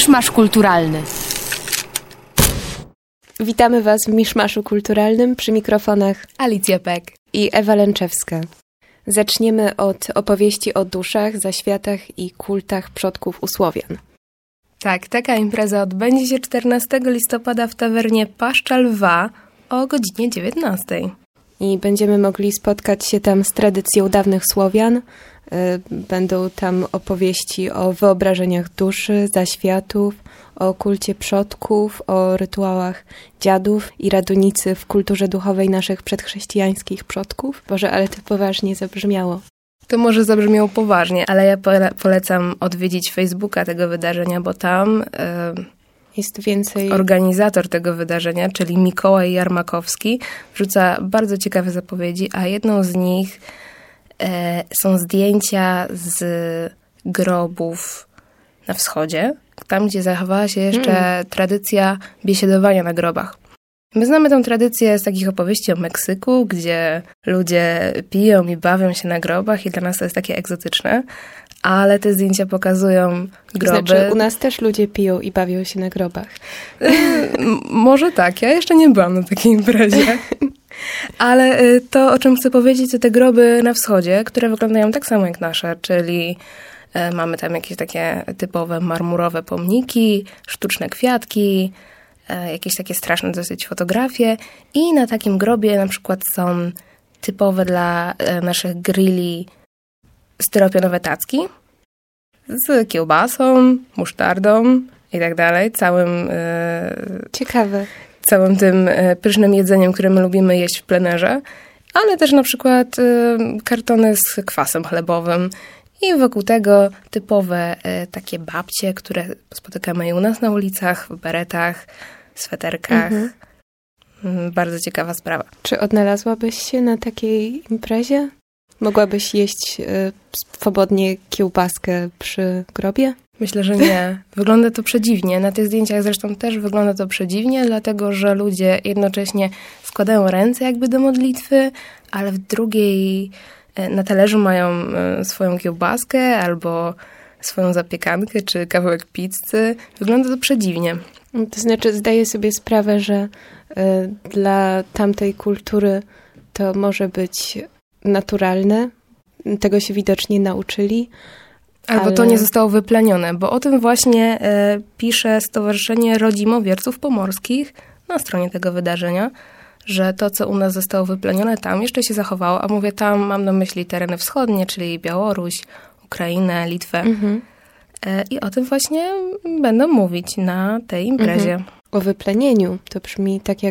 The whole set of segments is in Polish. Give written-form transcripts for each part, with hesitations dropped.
Miszmasz kulturalny. Witamy Was w Miszmaszu kulturalnym przy mikrofonach Alicja Pek i Ewa Lęczewska. Zaczniemy od opowieści o duszach, zaświatach i kultach przodków u Słowian. Tak, taka impreza odbędzie się 14 listopada w tawernie Paszcza Lwa o godzinie 19. I będziemy mogli spotkać się tam z tradycją dawnych Słowian. Będą tam opowieści o wyobrażeniach duszy, zaświatów, o kulcie przodków, o rytuałach dziadów i radunicy w kulturze duchowej naszych przedchrześcijańskich przodków. Boże, ale to poważnie zabrzmiało. To może zabrzmiało poważnie, ale ja polecam odwiedzić Facebooka tego wydarzenia, bo tam jest więcej. Organizator tego wydarzenia, czyli Mikołaj Jarmakowski, wrzuca bardzo ciekawe zapowiedzi, a jedną z nich są zdjęcia z grobów na wschodzie, tam gdzie zachowała się jeszcze tradycja biesiadowania na grobach. My znamy tę tradycję z takich opowieści o Meksyku, gdzie ludzie piją i bawią się na grobach i dla nas to jest takie egzotyczne, ale te zdjęcia pokazują groby. Znaczy, u nas też ludzie piją i bawią się na grobach. Może tak, ja jeszcze nie byłam na takiej imprezie. Ale to, o czym chcę powiedzieć, to te groby na wschodzie, które wyglądają tak samo jak nasze, czyli mamy tam jakieś takie typowe marmurowe pomniki, sztuczne kwiatki, jakieś takie straszne dosyć fotografie i na takim grobie na przykład są typowe dla naszych grilli styropianowe tacki z kiełbasą, musztardą i tak dalej, Ciekawe. Całym tym pysznym jedzeniem, które my lubimy jeść w plenerze, ale też na przykład kartony z kwasem chlebowym i wokół tego typowe takie babcie, które spotykamy i u nas na ulicach, w beretach, sweterkach. Bardzo ciekawa sprawa. Czy odnalazłabyś się na takiej imprezie? Mogłabyś jeść swobodnie kiełbaskę przy grobie? Myślę, że nie. Wygląda to przedziwnie. Na tych zdjęciach zresztą też wygląda to przedziwnie, dlatego że ludzie jednocześnie składają ręce jakby do modlitwy, ale w drugiej na talerzu mają swoją kiełbaskę albo swoją zapiekankę czy kawałek pizzy. Wygląda to przedziwnie. To znaczy zdaję sobie sprawę, że dla tamtej kultury to może być naturalne. Tego się widocznie nauczyli. Albo to nie zostało wyplenione, bo o tym właśnie pisze Stowarzyszenie Rodzimowierców Pomorskich na stronie tego wydarzenia, że to, co u nas zostało wyplenione, tam jeszcze się zachowało, a mówię tam, mam na myśli tereny wschodnie, czyli Białoruś, Ukrainę, Litwę. I o tym właśnie będą mówić na tej imprezie. O wyplenieniu. To brzmi tak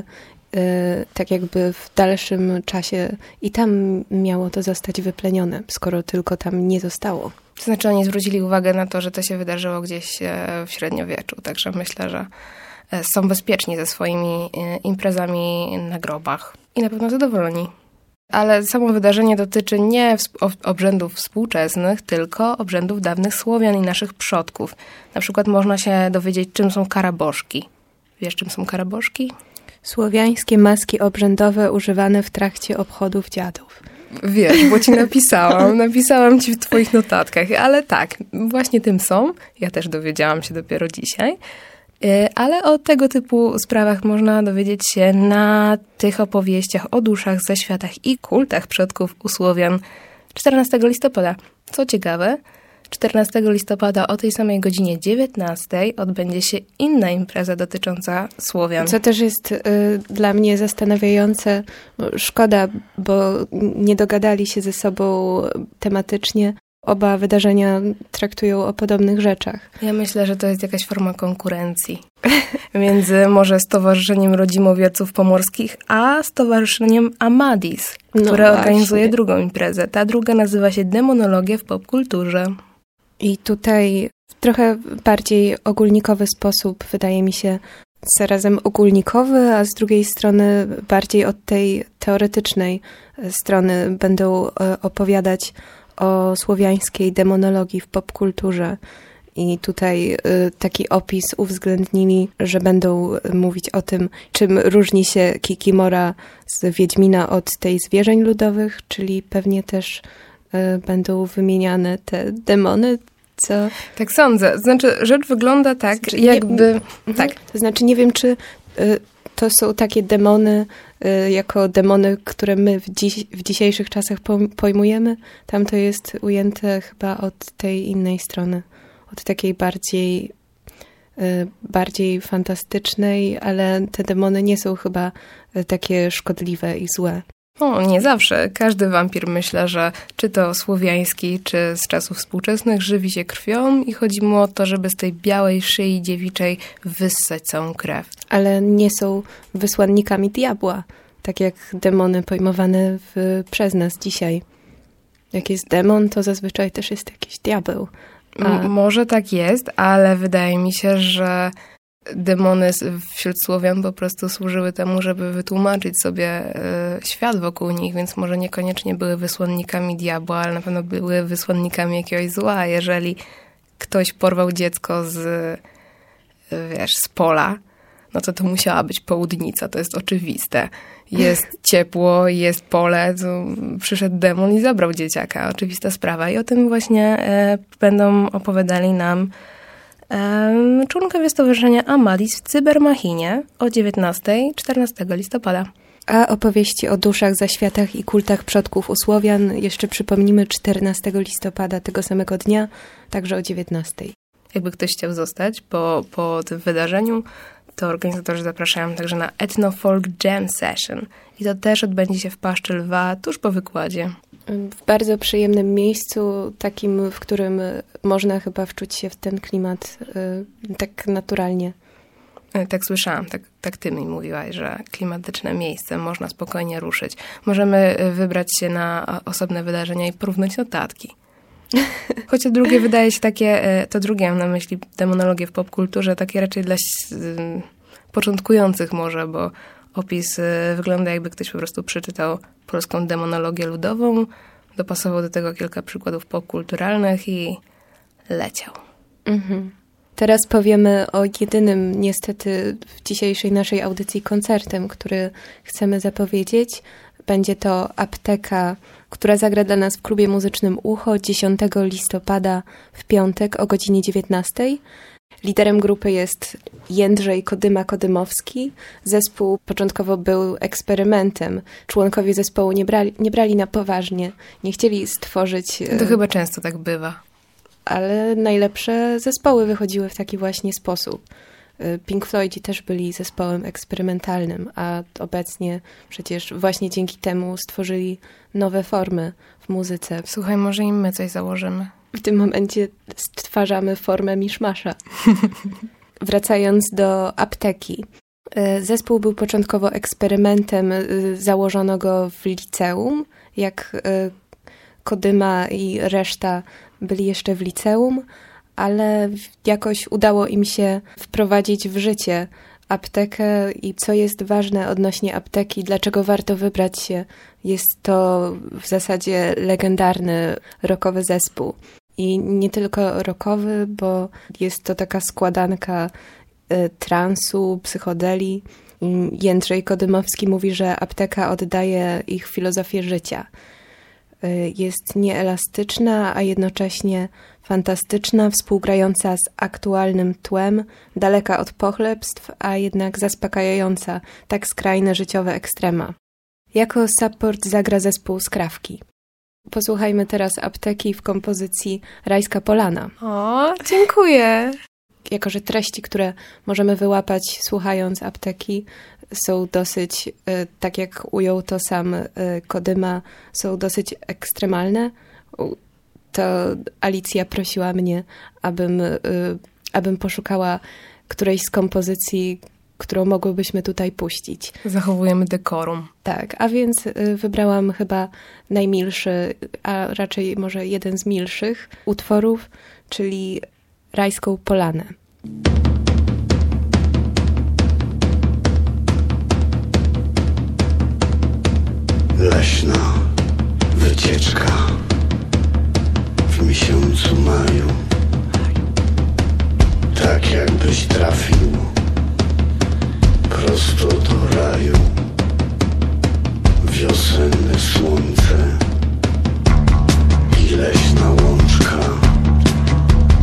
jakby w dalszym czasie i tam miało to zostać wyplenione, skoro tylko tam nie zostało. To znaczy oni zwrócili uwagę na to, że to się wydarzyło gdzieś w średniowieczu, także myślę, że są bezpieczni ze swoimi imprezami na grobach i na pewno zadowoleni. Ale samo wydarzenie dotyczy nie obrzędów współczesnych, tylko obrzędów dawnych Słowian i naszych przodków. Na przykład można się dowiedzieć, czym są karaboszki. Wiesz, czym są karaboszki? Słowiańskie maski obrzędowe używane w trakcie obchodów dziadów. Wiesz, bo ci napisałam ci w twoich notatkach, ale tak, właśnie tym są. Ja też dowiedziałam się dopiero dzisiaj. Ale o tego typu sprawach można dowiedzieć się na tych opowieściach o duszach, zaświatach i kultach przodków u Słowian 14 listopada. Co ciekawe, 14 listopada o tej samej godzinie 19 odbędzie się inna impreza dotycząca Słowian. Co też jest dla mnie zastanawiające. Szkoda, bo nie dogadali się ze sobą tematycznie. Oba wydarzenia traktują o podobnych rzeczach. Ja myślę, że to jest jakaś forma konkurencji między może Stowarzyszeniem Rodzimowierców Pomorskich a Stowarzyszeniem Amadis, które organizuje drugą imprezę. Ta druga nazywa się Demonologia w popkulturze. I tutaj w trochę bardziej ogólnikowy sposób, wydaje mi się, zarazem ogólnikowy, a z drugiej strony bardziej od tej teoretycznej strony będą opowiadać o słowiańskiej demonologii w popkulturze. I tutaj taki opis uwzględnili, że będą mówić o tym, czym różni się Kikimora z Wiedźmina od tej zwierzeń ludowych, czyli pewnie też będą wymieniane te demony, Co? Tak sądzę. Znaczy, rzecz wygląda tak, jakby... Tak. To znaczy, nie wiem, czy to są takie demony, jako demony, które my w dzisiejszych czasach pojmujemy. Tam to jest ujęte chyba od tej innej strony. Od takiej bardziej fantastycznej, ale te demony nie są chyba takie szkodliwe i złe. O, nie zawsze. Każdy wampir, myślę, że czy to słowiański, czy z czasów współczesnych, żywi się krwią i chodzi mu o to, żeby z tej białej szyi dziewiczej wyssać całą krew. Ale nie są wysłannikami diabła, tak jak demony pojmowane przez nas dzisiaj. Jak jest demon, to zazwyczaj też jest jakiś diabeł. Może tak jest, ale wydaje mi się, że demony wśród Słowian po prostu służyły temu, żeby wytłumaczyć sobie świat wokół nich, więc może niekoniecznie były wysłannikami diabła, ale na pewno były wysłannikami jakiegoś zła. Jeżeli ktoś porwał dziecko z pola, no to musiała być południca, to jest oczywiste. Jest ciepło, jest pole, to przyszedł demon i zabrał dzieciaka. Oczywista sprawa. I o tym właśnie będą opowiadali nam członkowie Stowarzyszenia Amadis w Cybermachinie o 19:00 14 listopada. A opowieści o duszach, zaświatach i kultach przodków u Słowian jeszcze przypomnimy 14 listopada tego samego dnia, także o 19:00. Jakby ktoś chciał zostać po tym wydarzeniu, to organizatorzy zapraszają także na Ethno Folk Jam Session. I to też odbędzie się w Paszczy Lwa, tuż po wykładzie. W bardzo przyjemnym miejscu, takim, w którym można chyba wczuć się w ten klimat tak naturalnie. Tak słyszałam, tak ty mi mówiłaś, że klimatyczne miejsce, można spokojnie ruszyć. Możemy wybrać się na osobne wydarzenia i porównać notatki. Chociaż drugie wydaje się takie, to drugie mam na myśli demonologię w popkulturze, takie raczej dla początkujących może, bo opis wygląda jakby ktoś po prostu przeczytał polską demonologię ludową, dopasował do tego kilka przykładów popkulturalnych i leciał. Mhm. Teraz powiemy o jedynym niestety w dzisiejszej naszej audycji koncertem, który chcemy zapowiedzieć. Będzie to Apteka, która zagra dla nas w klubie muzycznym Ucho 10 listopada w piątek o godzinie 19:00. Liderem grupy jest Jędrzej Kodyma-Kodymowski. Zespół początkowo był eksperymentem. Członkowie zespołu nie brali na poważnie. Nie chcieli stworzyć... To chyba często tak bywa. Ale najlepsze zespoły wychodziły w taki właśnie sposób. Pink Floydzi też byli zespołem eksperymentalnym, a obecnie przecież właśnie dzięki temu stworzyli nowe formy w muzyce. Słuchaj, może i my coś założymy. W tym momencie stwarzamy formę miszmasza. Wracając do Apteki. Zespół był początkowo eksperymentem, założono go w liceum. Jak Kodyma i reszta byli jeszcze w liceum, ale jakoś udało im się wprowadzić w życie aptekę i co jest ważne odnośnie apteki, dlaczego warto wybrać się. Jest to w zasadzie legendarny rockowy zespół. I nie tylko rockowy, bo jest to taka składanka transu, psychodelii. Jędrzej Kodymowski mówi, że apteka oddaje ich filozofię życia. Jest nieelastyczna, a jednocześnie fantastyczna, współgrająca z aktualnym tłem, daleka od pochlebstw, a jednak zaspokajająca tak skrajne życiowe ekstrema. Jako support zagra zespół Skrawki. Posłuchajmy teraz Apteki w kompozycji Rajska Polana. O, dziękuję! Jako że treści, które możemy wyłapać słuchając Apteki, są dosyć, tak jak ujął to sam Kodyma, są dosyć ekstremalne, to Alicja prosiła mnie, abym poszukała którejś z kompozycji, którą mogłybyśmy tutaj puścić. Zachowujemy dekorum. Tak, a więc wybrałam chyba najmilszy, a raczej może jeden z milszych utworów, czyli Rajską Polanę. Leśna wycieczka w miesiącu maju, tak jakbyś trafił prosto do raju. Wiosenne słońce i leśna łączka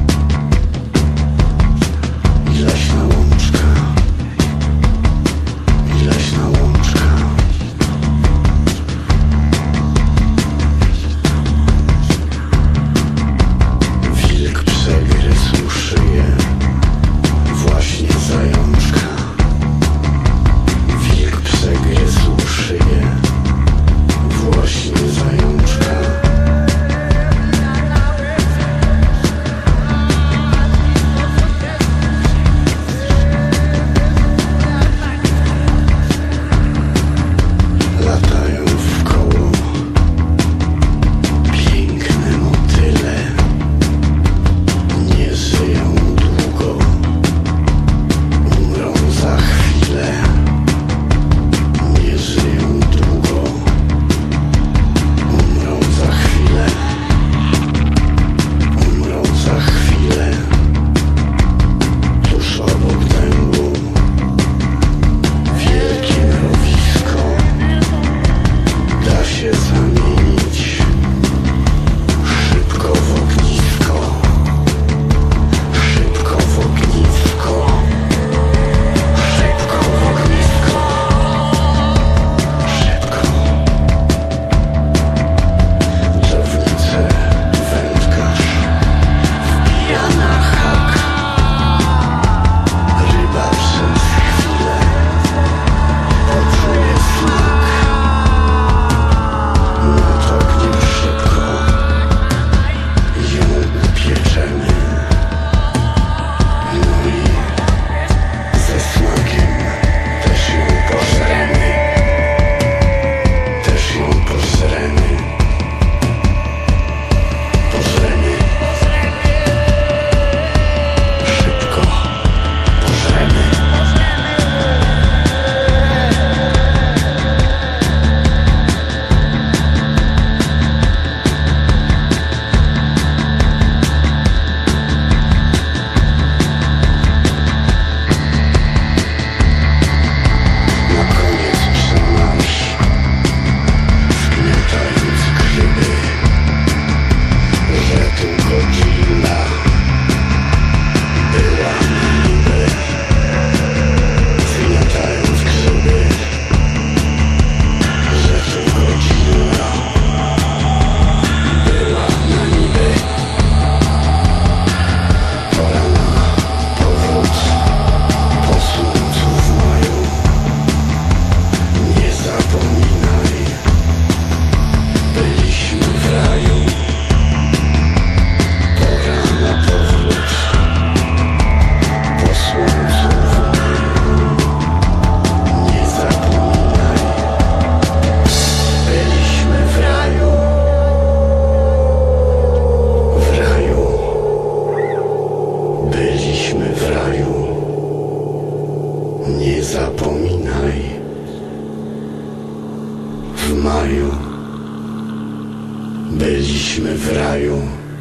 Byliśmy w raju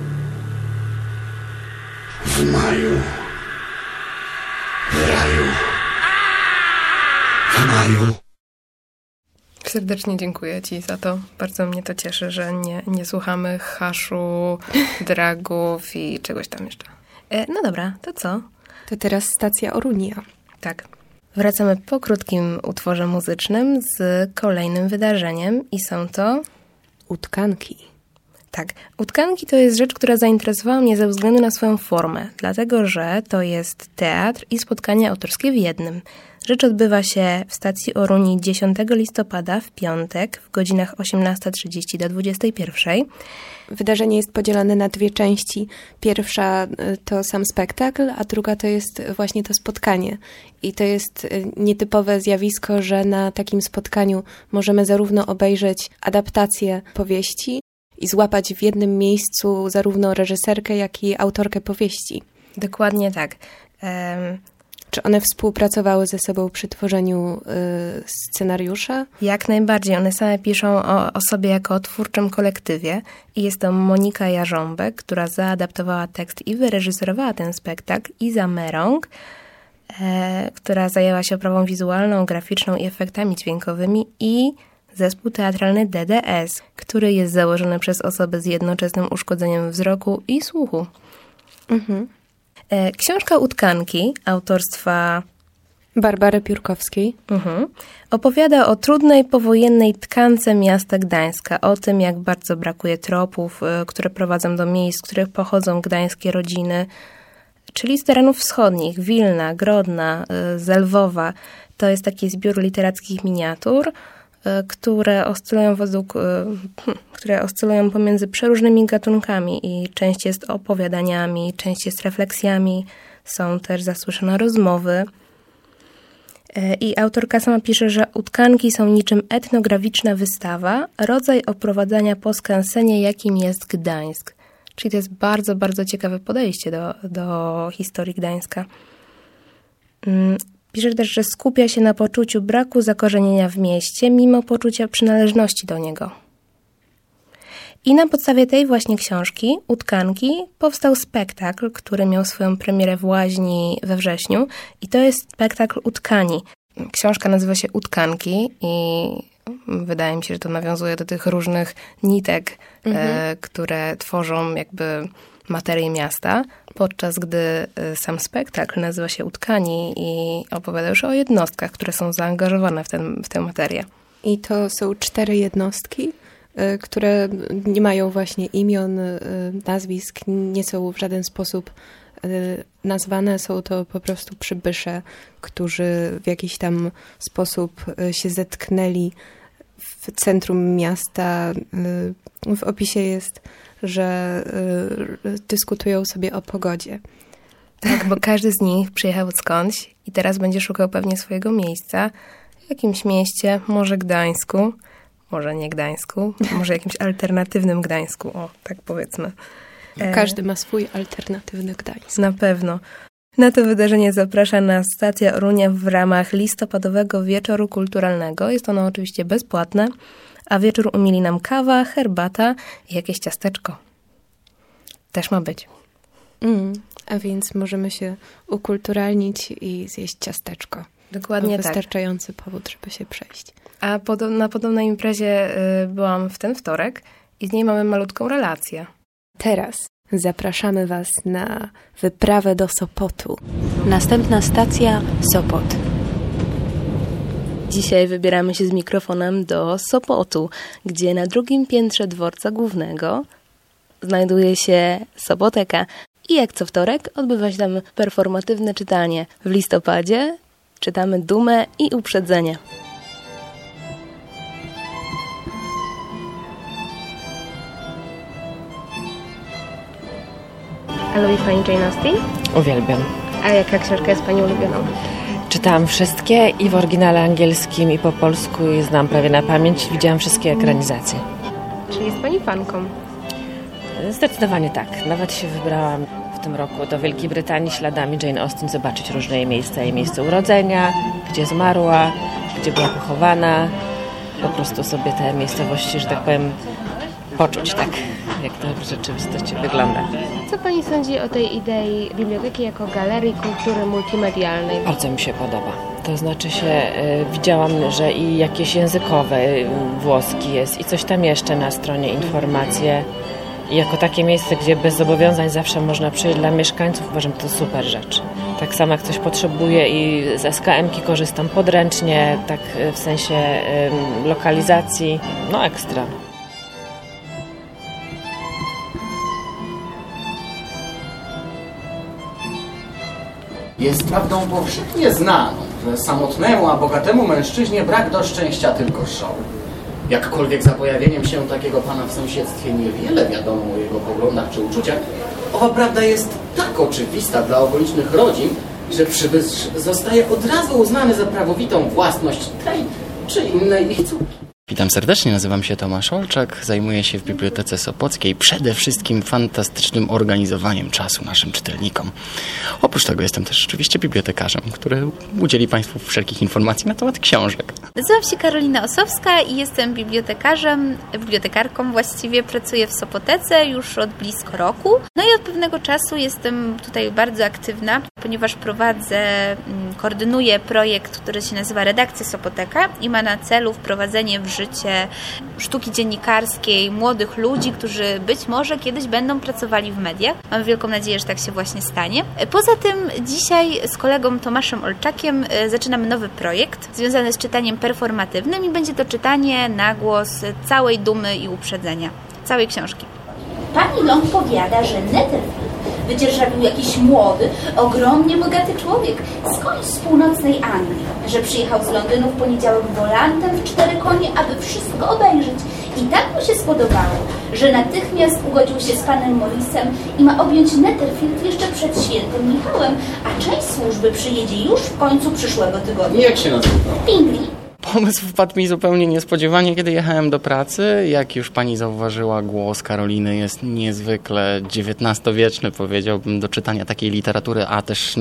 w maju. W raju w maju. Serdecznie dziękuję Ci za to. Bardzo mnie to cieszy, że nie słuchamy haszu, dragów i czegoś tam jeszcze. No dobra, to co? To teraz stacja Orunia. Tak. Wracamy po krótkim utworze muzycznym z kolejnym wydarzeniem i są to... Utkanki. Tak. Utkanki to jest rzecz, która zainteresowała mnie ze względu na swoją formę, dlatego że to jest teatr i spotkanie autorskie w jednym. Rzecz odbywa się w stacji Oruni 10 listopada w piątek w godzinach 18:30 do 21:00. Wydarzenie jest podzielone na dwie części. Pierwsza to sam spektakl, a druga to jest właśnie to spotkanie. I to jest nietypowe zjawisko, że na takim spotkaniu możemy zarówno obejrzeć adaptację powieści i złapać w jednym miejscu zarówno reżyserkę, jak i autorkę powieści. Dokładnie tak. Czy one współpracowały ze sobą przy tworzeniu scenariusza? Jak najbardziej. One same piszą o sobie jako o twórczym kolektywie. I jest to Monika Jarząbek, która zaadaptowała tekst i wyreżyserowała ten spektakl. Iza Merong, która zajęła się oprawą wizualną, graficzną i efektami dźwiękowymi. I zespół teatralny DDS, który jest założony przez osoby z jednoczesnym uszkodzeniem wzroku i słuchu. Mhm. Książka Utkanki autorstwa Barbary Piórkowskiej opowiada o trudnej powojennej tkance miasta Gdańska, o tym, jak bardzo brakuje tropów, które prowadzą do miejsc, z których pochodzą gdańskie rodziny, czyli z terenów wschodnich, Wilna, Grodna, Zelwowa. To jest taki zbiór literackich miniatur, które oscylują pomiędzy przeróżnymi gatunkami i część jest opowiadaniami, część jest refleksjami, są też zasłyszane rozmowy. I autorka sama pisze, że utkanki są niczym etnograficzna wystawa, rodzaj oprowadzania po skansenie, jakim jest Gdańsk. Czyli to jest bardzo, bardzo ciekawe podejście do historii Gdańska. Pisze też, że skupia się na poczuciu braku zakorzenienia w mieście, mimo poczucia przynależności do niego. I na podstawie tej właśnie książki, Utkanki, powstał spektakl, który miał swoją premierę w Łaźni we wrześniu. I to jest spektakl Utkani. Książka nazywa się Utkanki i wydaje mi się, że to nawiązuje do tych różnych nitek, które tworzą jakby materię miasta, podczas gdy sam spektakl nazywa się Utkani i opowiada już o jednostkach, które są zaangażowane w tę materię. I to są 4 jednostki, które nie mają właśnie imion, nazwisk, nie są w żaden sposób nazwane. Są to po prostu przybysze, którzy w jakiś tam sposób się zetknęli w centrum miasta. W opisie jest, że dyskutują sobie o pogodzie. Tak, bo każdy z nich przyjechał skądś i teraz będzie szukał pewnie swojego miejsca w jakimś mieście, może Gdańsku, może nie Gdańsku, może jakimś alternatywnym Gdańsku, o, tak powiedzmy. Każdy ma swój alternatywny Gdańsk. Na pewno. Na to wydarzenie zaprasza nas Stacja Orunia w ramach listopadowego wieczoru kulturalnego. Jest ono oczywiście bezpłatne, a wieczór umili nam kawa, herbata i jakieś ciasteczko. Też ma być. A więc możemy się ukulturalnić i zjeść ciasteczko. Dokładnie tak. Wystarczający powód, żeby się przejść. A na podobnej imprezie byłam w ten wtorek i z niej mamy malutką relację. Teraz zapraszamy Was na wyprawę do Sopotu. Następna stacja Sopot. Dzisiaj wybieramy się z mikrofonem do Sopotu, gdzie na 2. piętrze dworca głównego znajduje się Soboteka. I jak co wtorek odbywa się tam performatywne czytanie. W listopadzie czytamy Dumę i Uprzedzenie. A lubi Pani Jane Austen? Uwielbiam. A jaka książka jest Pani ulubioną? Czytałam wszystkie i w oryginale angielskim, i po polsku, i znam prawie na pamięć. Widziałam wszystkie ekranizacje. Czyli jest Pani fanką? Zdecydowanie tak. Nawet się wybrałam w tym roku do Wielkiej Brytanii śladami Jane Austen, zobaczyć różne jej miejsce urodzenia, gdzie zmarła, gdzie była pochowana. Po prostu sobie te miejscowości, że tak powiem, poczuć, tak, jak to w rzeczywistości wygląda. Co Pani sądzi o tej idei biblioteki jako galerii kultury multimedialnej? Bardzo mi się podoba. To znaczy widziałam, że i jakieś językowe, włoski jest i coś tam jeszcze na stronie, informacje. I jako takie miejsce, gdzie bez zobowiązań zawsze można przyjść dla mieszkańców, uważam, to super rzecz. Tak samo jak coś potrzebuję i z SKM-ki korzystam podręcznie, tak w sensie lokalizacji, no ekstra. Jest prawdą powszechnie znaną, że samotnemu, a bogatemu mężczyźnie brak do szczęścia tylko szał. Jakkolwiek za pojawieniem się takiego pana w sąsiedztwie niewiele wiadomo o jego poglądach czy uczuciach, owa prawda jest tak oczywista dla okolicznych rodzin, że przybysz zostaje od razu uznany za prawowitą własność tej czy innej ich córki. Witam serdecznie, nazywam się Tomasz Olczak, zajmuję się w Bibliotece Sopockiej przede wszystkim fantastycznym organizowaniem czasu naszym czytelnikom. Oprócz tego jestem też oczywiście bibliotekarzem, który udzieli Państwu wszelkich informacji na temat książek. Nazywam się Karolina Osowska i jestem bibliotekarką właściwie, pracuję w Sopotece już od blisko roku. No i od pewnego czasu jestem tutaj bardzo aktywna, ponieważ koordynuję projekt, który się nazywa Redakcja Sopoteka i ma na celu wprowadzenie w życie sztuki dziennikarskiej młodych ludzi, którzy być może kiedyś będą pracowali w mediach. Mam wielką nadzieję, że tak się właśnie stanie. Poza tym dzisiaj z kolegą Tomaszem Olczakiem zaczynamy nowy projekt związany z czytaniem performatywnym i będzie to czytanie na głos całej dumy i uprzedzenia, całej książki. Pani Long powiada, że Netherfield wydzierżawił jakiś młody, ogromnie bogaty człowiek skądś z północnej Anglii, że przyjechał z Londynu w poniedziałek wolantem w 4 konie, aby wszystko obejrzeć. I tak mu się spodobało, że natychmiast ugodził się z panem Morrisem i ma objąć Netherfield jeszcze przed świętym Michałem, a część służby przyjedzie już w końcu przyszłego tygodnia. Jak się nazywa? Pingley. Pomysł wpadł mi zupełnie niespodziewanie, kiedy jechałem do pracy. Jak już pani zauważyła, głos Karoliny jest niezwykle XIX-wieczny, powiedziałbym, do czytania takiej literatury, a też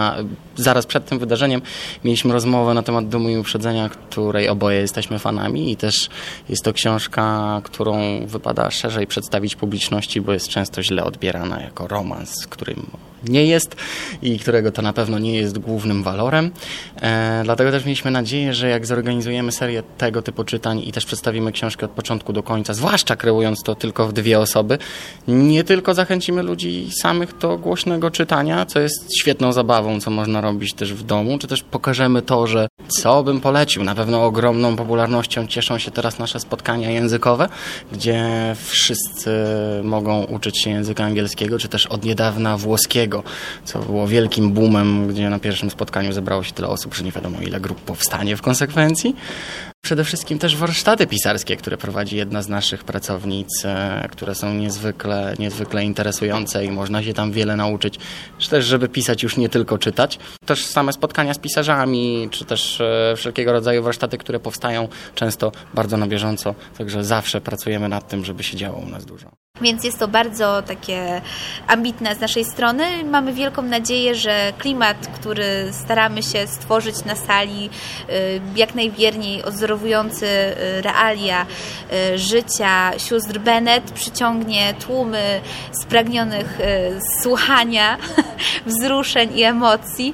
zaraz przed tym wydarzeniem mieliśmy rozmowę na temat Dumy i Uprzedzenia, której oboje jesteśmy fanami i też jest to książka, którą wypada szerzej przedstawić publiczności, bo jest często źle odbierana jako romans, którym nie jest i którego to na pewno nie jest głównym walorem. Dlatego też mieliśmy nadzieję, że jak zorganizujemy serię tego typu czytań i też przedstawimy książkę od początku do końca, zwłaszcza kreując to tylko w 2 osoby, nie tylko zachęcimy ludzi samych do głośnego czytania, co jest świetną zabawą, co można robić też w domu, czy też pokażemy to, że co bym polecił. Na pewno ogromną popularnością cieszą się teraz nasze spotkania językowe, gdzie wszyscy mogą uczyć się języka angielskiego, czy też od niedawna włoskiego, co było wielkim boomem, gdzie na pierwszym spotkaniu zebrało się tyle osób, że nie wiadomo ile grup powstanie w konsekwencji. Przede wszystkim też warsztaty pisarskie, które prowadzi jedna z naszych pracownic, które są niezwykle interesujące i można się tam wiele nauczyć, czy też żeby pisać już nie tylko czytać. Też same spotkania z pisarzami, czy też wszelkiego rodzaju warsztaty, które powstają często bardzo na bieżąco, także zawsze pracujemy nad tym, żeby się działo u nas dużo. Więc jest to bardzo takie ambitne z naszej strony. Mamy wielką nadzieję, że klimat, który staramy się stworzyć na sali, jak najwierniej odzorowujący realia życia sióstr Bennet, przyciągnie tłumy spragnionych słuchania, wzruszeń i emocji.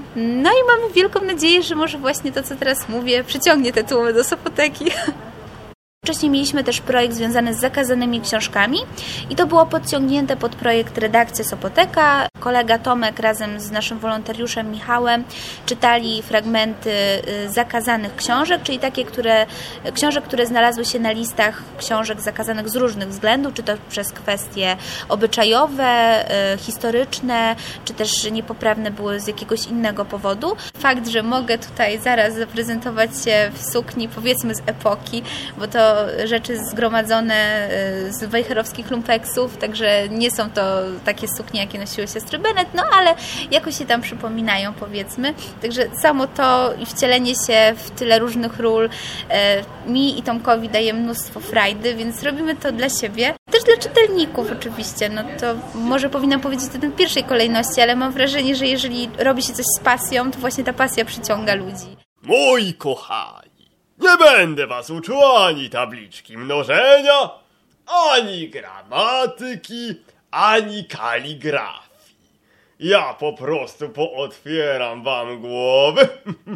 No i mamy wielką nadzieję, że może właśnie to, co teraz mówię, przyciągnie te tłumy do Sopoteki. Wcześniej mieliśmy też projekt związany z zakazanymi książkami i to było podciągnięte pod projekt Redakcja Sopoteka. Kolega Tomek razem z naszym wolontariuszem Michałem czytali fragmenty zakazanych książek, czyli takie książek, które znalazły się na listach książek zakazanych z różnych względów, czy to przez kwestie obyczajowe, historyczne, czy też niepoprawne były z jakiegoś innego powodu. Fakt, że mogę tutaj zaraz zaprezentować się w sukni, powiedzmy z epoki, bo to rzeczy zgromadzone z wejherowskich lumpeksów, także nie są to takie suknie, jakie nosiły siostry Bennet, no ale jakoś się tam przypominają, powiedzmy. Także samo to i wcielenie się w tyle różnych ról mi i Tomkowi daje mnóstwo frajdy, więc robimy to dla siebie. Też dla czytelników oczywiście, no to może powinnam powiedzieć to w pierwszej kolejności, ale mam wrażenie, że jeżeli robi się coś z pasją, to właśnie ta pasja przyciąga ludzi. Moi kochani, nie będę was uczył ani tabliczki mnożenia, ani gramatyki, ani kaligrafii. Ja po prostu pootwieram wam głowy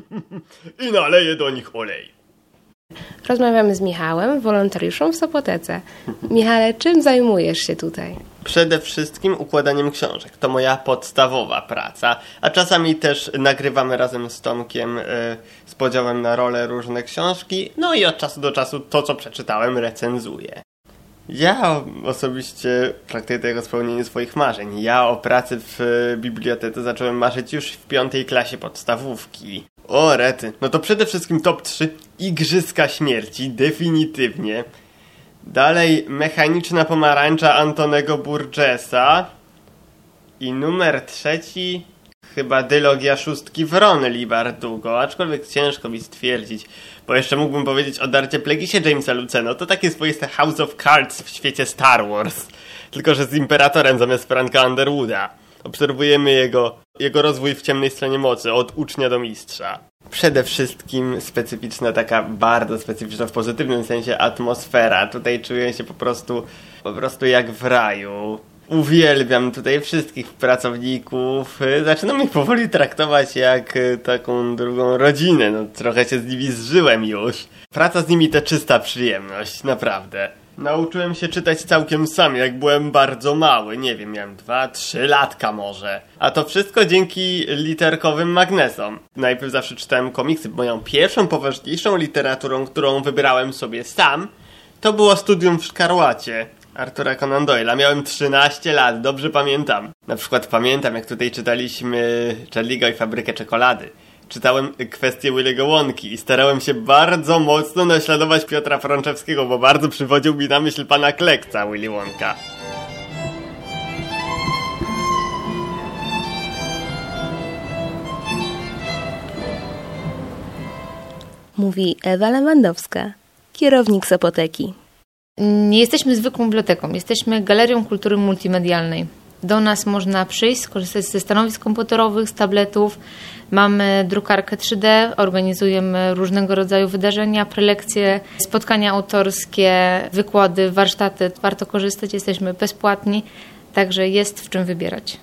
i naleję do nich oleju. Rozmawiamy z Michałem, wolontariuszem w Sopotece. Michale, czym zajmujesz się tutaj? Przede wszystkim układaniem książek. To moja podstawowa praca, a czasami też nagrywamy razem z Tomkiem z podziałem na role różne książki, no i od czasu do czasu to, co przeczytałem, recenzuję. Ja osobiście traktuję to jako spełnienie swoich marzeń. Ja o pracy w bibliotece zacząłem marzyć już w 5. klasie podstawówki. O rety, no to przede wszystkim top 3 Igrzyska Śmierci, definitywnie. Dalej Mechaniczna pomarańcza Antonego Burgessa. I numer 3 chyba Dylogia Szóstki Wronli Bardugo, aczkolwiek ciężko mi stwierdzić, bo jeszcze mógłbym powiedzieć o Darcie Plagueisie Jamesa Luceno. To takie swoiste House of Cards w świecie Star Wars, tylko że z Imperatorem zamiast Franka Underwooda. Obserwujemy jego rozwój w ciemnej stronie mocy, od ucznia do mistrza. Przede wszystkim specyficzna, taka bardzo specyficzna w pozytywnym sensie atmosfera. Tutaj czuję się po prostu jak w raju. Uwielbiam tutaj wszystkich pracowników. Zaczynam ich powoli traktować jak taką drugą rodzinę. No, trochę się z nimi zżyłem już. Praca z nimi to czysta przyjemność, naprawdę. Nauczyłem się czytać całkiem sam, jak byłem bardzo mały. Nie wiem, miałem 2-3 latka może. A to wszystko dzięki literkowym magnesom. Najpierw zawsze czytałem komiksy. Moją pierwszą poważniejszą literaturą, którą wybrałem sobie sam, to było Studium w Szkarłacie Artura Conan Doyle'a. Miałem 13 lat, dobrze pamiętam. Na przykład pamiętam, jak tutaj czytaliśmy Charlie'ego i Fabrykę Czekolady. Czytałem Kwestię Willy'ego Wonki i starałem się bardzo mocno naśladować Piotra Frączewskiego, bo bardzo przywodził mi na myśl pana Klekca Willy Wonka. Mówi Ewa Lewandowska, kierownik Sopoteki. Nie jesteśmy zwykłą biblioteką, jesteśmy galerią kultury multimedialnej. Do nas można przyjść, skorzystać ze stanowisk komputerowych, z tabletów. Mamy drukarkę 3D, organizujemy różnego rodzaju wydarzenia, prelekcje, spotkania autorskie, wykłady, warsztaty. Warto korzystać, jesteśmy bezpłatni, także jest w czym wybierać.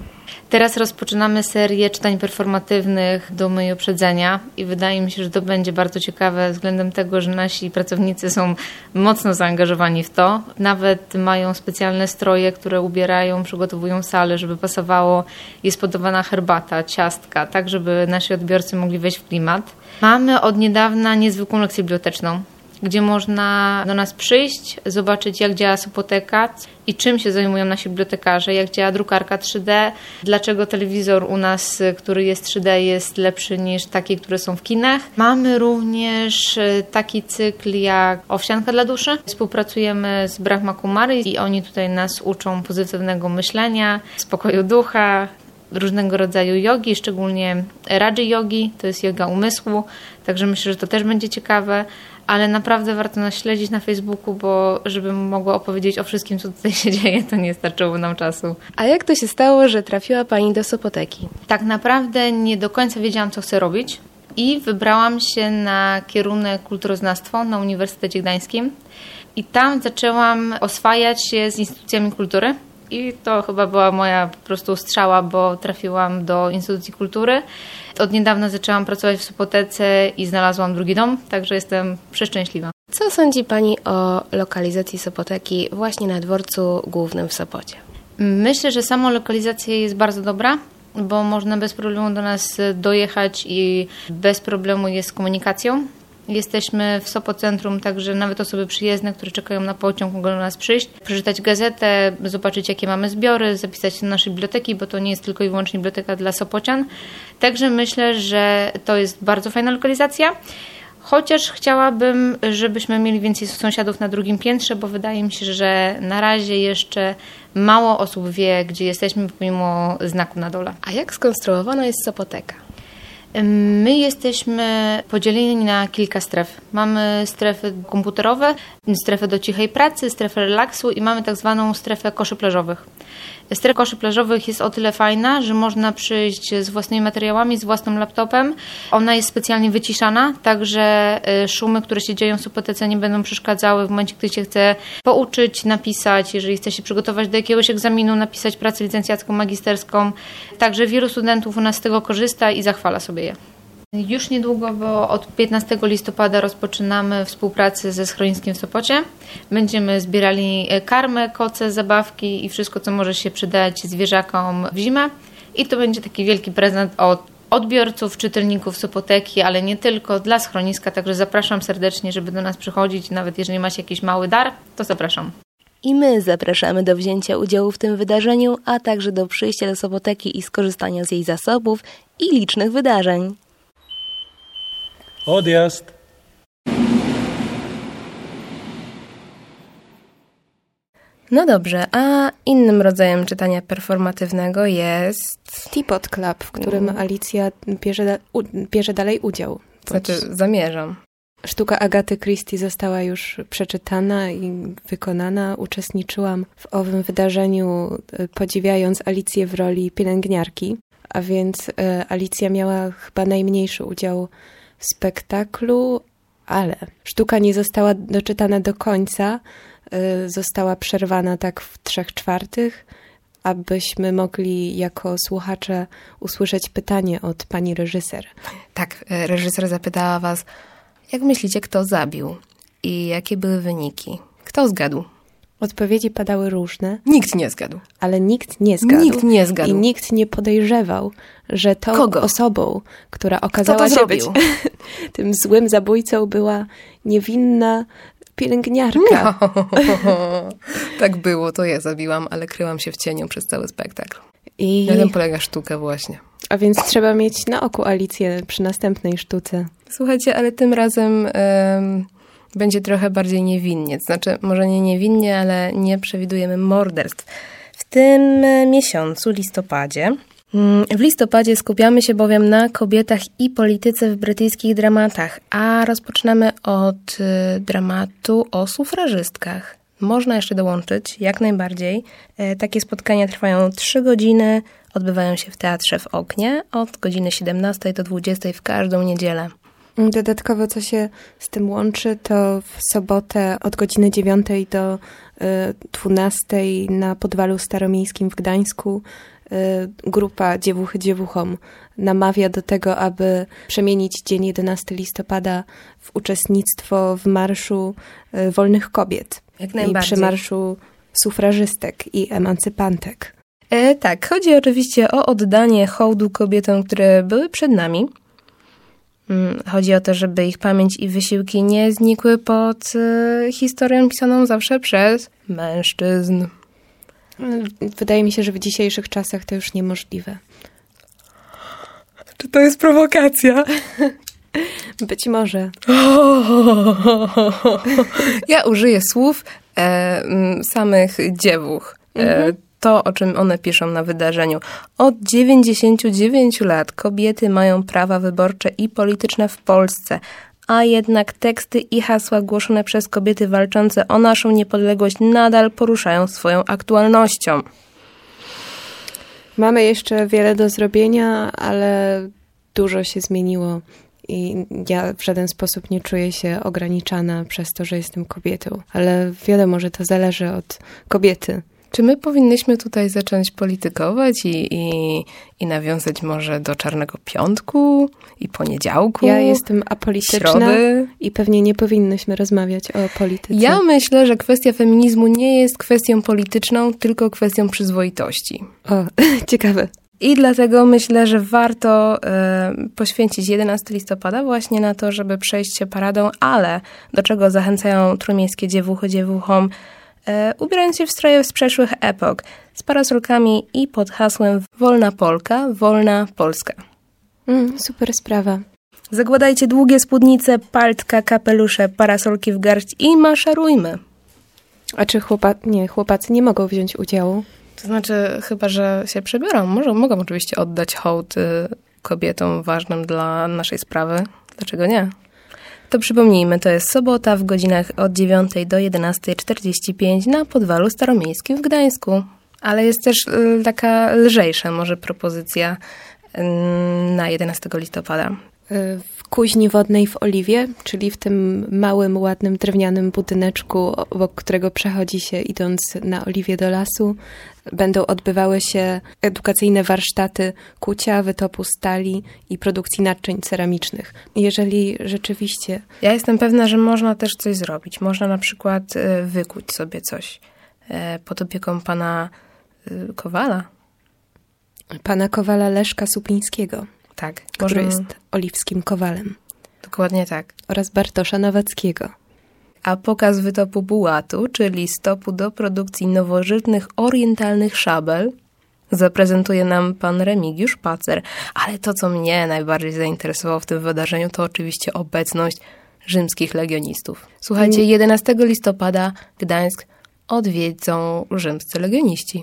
Teraz rozpoczynamy serię czytań performatywnych do mojej uprzedzenia i wydaje mi się, że to będzie bardzo ciekawe względem tego, że nasi pracownicy są mocno zaangażowani w to. Nawet mają specjalne stroje, które ubierają, przygotowują salę, żeby pasowało. Jest podawana herbata, ciastka, tak żeby nasi odbiorcy mogli wejść w klimat. Mamy od niedawna niezwykłą lekcję biblioteczną, gdzie można do nas przyjść, zobaczyć jak działa Sopoteka i czym się zajmują nasi bibliotekarze, jak działa drukarka 3D, dlaczego telewizor u nas, który jest 3D, jest lepszy niż takie, które są w kinach. Mamy również taki cykl jak Owsianka dla duszy. Współpracujemy z Brahma Kumary i oni tutaj nas uczą pozytywnego myślenia, spokoju ducha, różnego rodzaju jogi, szczególnie Raji jogi, to jest joga umysłu, także myślę, że to też będzie ciekawe, ale naprawdę warto nas śledzić na Facebooku, bo żebym mogła opowiedzieć o wszystkim, co tutaj się dzieje, to nie starczyłoby nam czasu. A jak to się stało, że trafiła Pani do Sopoteki? Tak naprawdę nie do końca wiedziałam, co chcę robić i wybrałam się na kierunek kulturoznawstwo na Uniwersytecie Gdańskim i tam zaczęłam oswajać się z instytucjami kultury. I to chyba była moja po prostu strzała, bo trafiłam do instytucji kultury. Od niedawna zaczęłam pracować w Sopotece i znalazłam drugi dom, także jestem przeszczęśliwa. Co sądzi Pani o lokalizacji Sopoteki właśnie na dworcu głównym w Sopocie? Myślę, że sama lokalizacja jest bardzo dobra, bo można bez problemu do nas dojechać i bez problemu jest z komunikacją. Jesteśmy w Sopocentrum, także nawet osoby przyjezdne, które czekają na pociąg, mogą do nas przyjść, przeczytać gazetę, zobaczyć jakie mamy zbiory, zapisać się do naszej biblioteki, bo to nie jest tylko i wyłącznie biblioteka dla Sopocian. Także myślę, że to jest bardzo fajna lokalizacja. Chociaż chciałabym, żebyśmy mieli więcej sąsiadów na drugim piętrze, bo wydaje mi się, że na razie jeszcze mało osób wie, gdzie jesteśmy, pomimo znaku na dole. A jak skonstruowana jest Sopoteka? My jesteśmy podzieleni na kilka stref. Mamy strefy komputerowe, strefę do cichej pracy, strefę relaksu i mamy tak zwaną strefę koszy plażowych. Strefa koszy plażowych jest o tyle fajna, że można przyjść z własnymi materiałami, z własnym laptopem. Ona jest specjalnie wyciszana, także szumy, które się dzieją w Sopotece, nie będą przeszkadzały w momencie, gdy się chce pouczyć, napisać, jeżeli chce się przygotować do jakiegoś egzaminu, napisać pracę licencjacką, magisterską. Także wielu studentów u nas z tego korzysta i zachwala sobie je. Już niedługo, bo od 15 listopada rozpoczynamy współpracę ze schroniskiem w Sopocie. Będziemy zbierali karmę, koce, zabawki i wszystko, co może się przydać zwierzakom w zimę. I to będzie taki wielki prezent od odbiorców, czytelników Sopoteki, ale nie tylko, dla schroniska. Także zapraszam serdecznie, żeby do nas przychodzić. Nawet jeżeli macie jakiś mały dar, to zapraszam. I my zapraszamy do wzięcia udziału w tym wydarzeniu, a także do przyjścia do Sopoteki i skorzystania z jej zasobów i licznych wydarzeń. Odjazd! No dobrze, a innym rodzajem czytania performatywnego jest... Teapot Club, w którym Alicja bierze dalej udział. Znaczy, zamierzam. Sztuka Agaty Christie została już przeczytana i wykonana. Uczestniczyłam w owym wydarzeniu, podziwiając Alicję w roli pielęgniarki, a więc Alicja miała chyba najmniejszy udział w spektaklu, ale sztuka nie została doczytana do końca, została przerwana tak w 3/4, abyśmy mogli jako słuchacze usłyszeć pytanie od pani reżyser. Tak, reżyser zapytała was, jak myślicie, kto zabił i jakie były wyniki? Kto zgadł? Odpowiedzi padały różne. Nikt nie zgadł. Ale nikt nie zgadł. Nikt nie zgadł. I nikt nie podejrzewał, że osobą, która okazała się być tym złym zabójcą, była niewinna pielęgniarka. No. Tak było, to ja zabiłam, ale kryłam się w cieniu przez cały spektakl. I na tym polega sztuka właśnie. A więc trzeba mieć na oku Alicję przy następnej sztuce. Słuchajcie, ale tym razem będzie trochę bardziej niewinnie. Znaczy, może nie niewinnie, ale nie przewidujemy morderstw. W tym miesiącu, listopadzie, w listopadzie skupiamy się bowiem na kobietach i polityce w brytyjskich dramatach, a rozpoczynamy od dramatu o sufrażystkach. Można jeszcze dołączyć, jak najbardziej. Takie spotkania trwają 3 godziny, odbywają się w Teatrze w Oknie od godziny 17 do 20 w każdą niedzielę. Dodatkowo, co się z tym łączy, to w sobotę od godziny 9 do 12 na Podwalu Staromiejskim w Gdańsku grupa Dziewuchy Dziewuchom namawia do tego, aby przemienić dzień 11 listopada w uczestnictwo w Marszu Wolnych Kobiet. Jak najbardziej. I przy Marszu Sufrażystek i Emancypantek. Tak, chodzi oczywiście o oddanie hołdu kobietom, które były przed nami. Chodzi o to, żeby ich pamięć i wysiłki nie znikły pod historią pisaną zawsze przez mężczyzn. Wydaje mi się, że w dzisiejszych czasach to już niemożliwe. Czy to jest prowokacja? Być może. Ja użyję słów samych dziewuch. To, o czym one piszą na wydarzeniu. Od 99 lat kobiety mają prawa wyborcze i polityczne w Polsce, a jednak teksty i hasła głoszone przez kobiety walczące o naszą niepodległość nadal poruszają swoją aktualnością. Mamy jeszcze wiele do zrobienia, ale dużo się zmieniło i ja w żaden sposób nie czuję się ograniczana przez to, że jestem kobietą. Ale wiadomo, że to zależy od kobiety. Czy my powinnyśmy tutaj zacząć politykować i nawiązać może do Czarnego Piątku i poniedziałku? Ja jestem apolityczna środy. I pewnie nie powinnyśmy rozmawiać o polityce. Ja myślę, że kwestia feminizmu nie jest kwestią polityczną, tylko kwestią przyzwoitości. O, ciekawe. I dlatego myślę, że warto poświęcić 11 listopada właśnie na to, żeby przejść się paradą, ale do czego zachęcają trójmiejskie dziewuchy dziewuchom, ubierając się w stroje z przeszłych epok, z parasolkami i pod hasłem Wolna Polka, Wolna Polska. Super sprawa. Zakładajcie długie spódnice, paltka, kapelusze, parasolki w garść i maszerujmy. A czy chłopacy nie mogą wziąć udziału? To znaczy, chyba że się przebiorą. Mogą oczywiście oddać hołd kobietom ważnym dla naszej sprawy. Dlaczego nie? To przypomnijmy, to jest sobota w godzinach od 9 do 11:45 na Podwalu Staromiejskim w Gdańsku. Ale jest też taka lżejsza może propozycja na 11 listopada. W kuźni wodnej w Oliwie, czyli w tym małym, ładnym, drewnianym budyneczku, obok którego przechodzi się idąc na Oliwie do lasu, będą odbywały się edukacyjne warsztaty kucia, wytopu stali i produkcji naczyń ceramicznych. Jeżeli rzeczywiście... Ja jestem pewna, że można też coś zrobić. Można na przykład wykuć sobie coś pod opieką pana Kowala. Pana Kowala Leszka Supińskiego. Tak. Który jest oliwskim kowalem. Dokładnie tak. Oraz Bartosza Nawackiego. A pokaz wytopu bułatu, czyli stopu do produkcji nowożytnych orientalnych szabel, zaprezentuje nam pan Remigiusz Pacer. Ale to, co mnie najbardziej zainteresowało w tym wydarzeniu, to oczywiście obecność rzymskich legionistów. Słuchajcie, 11 listopada Gdańsk odwiedzą rzymscy legioniści.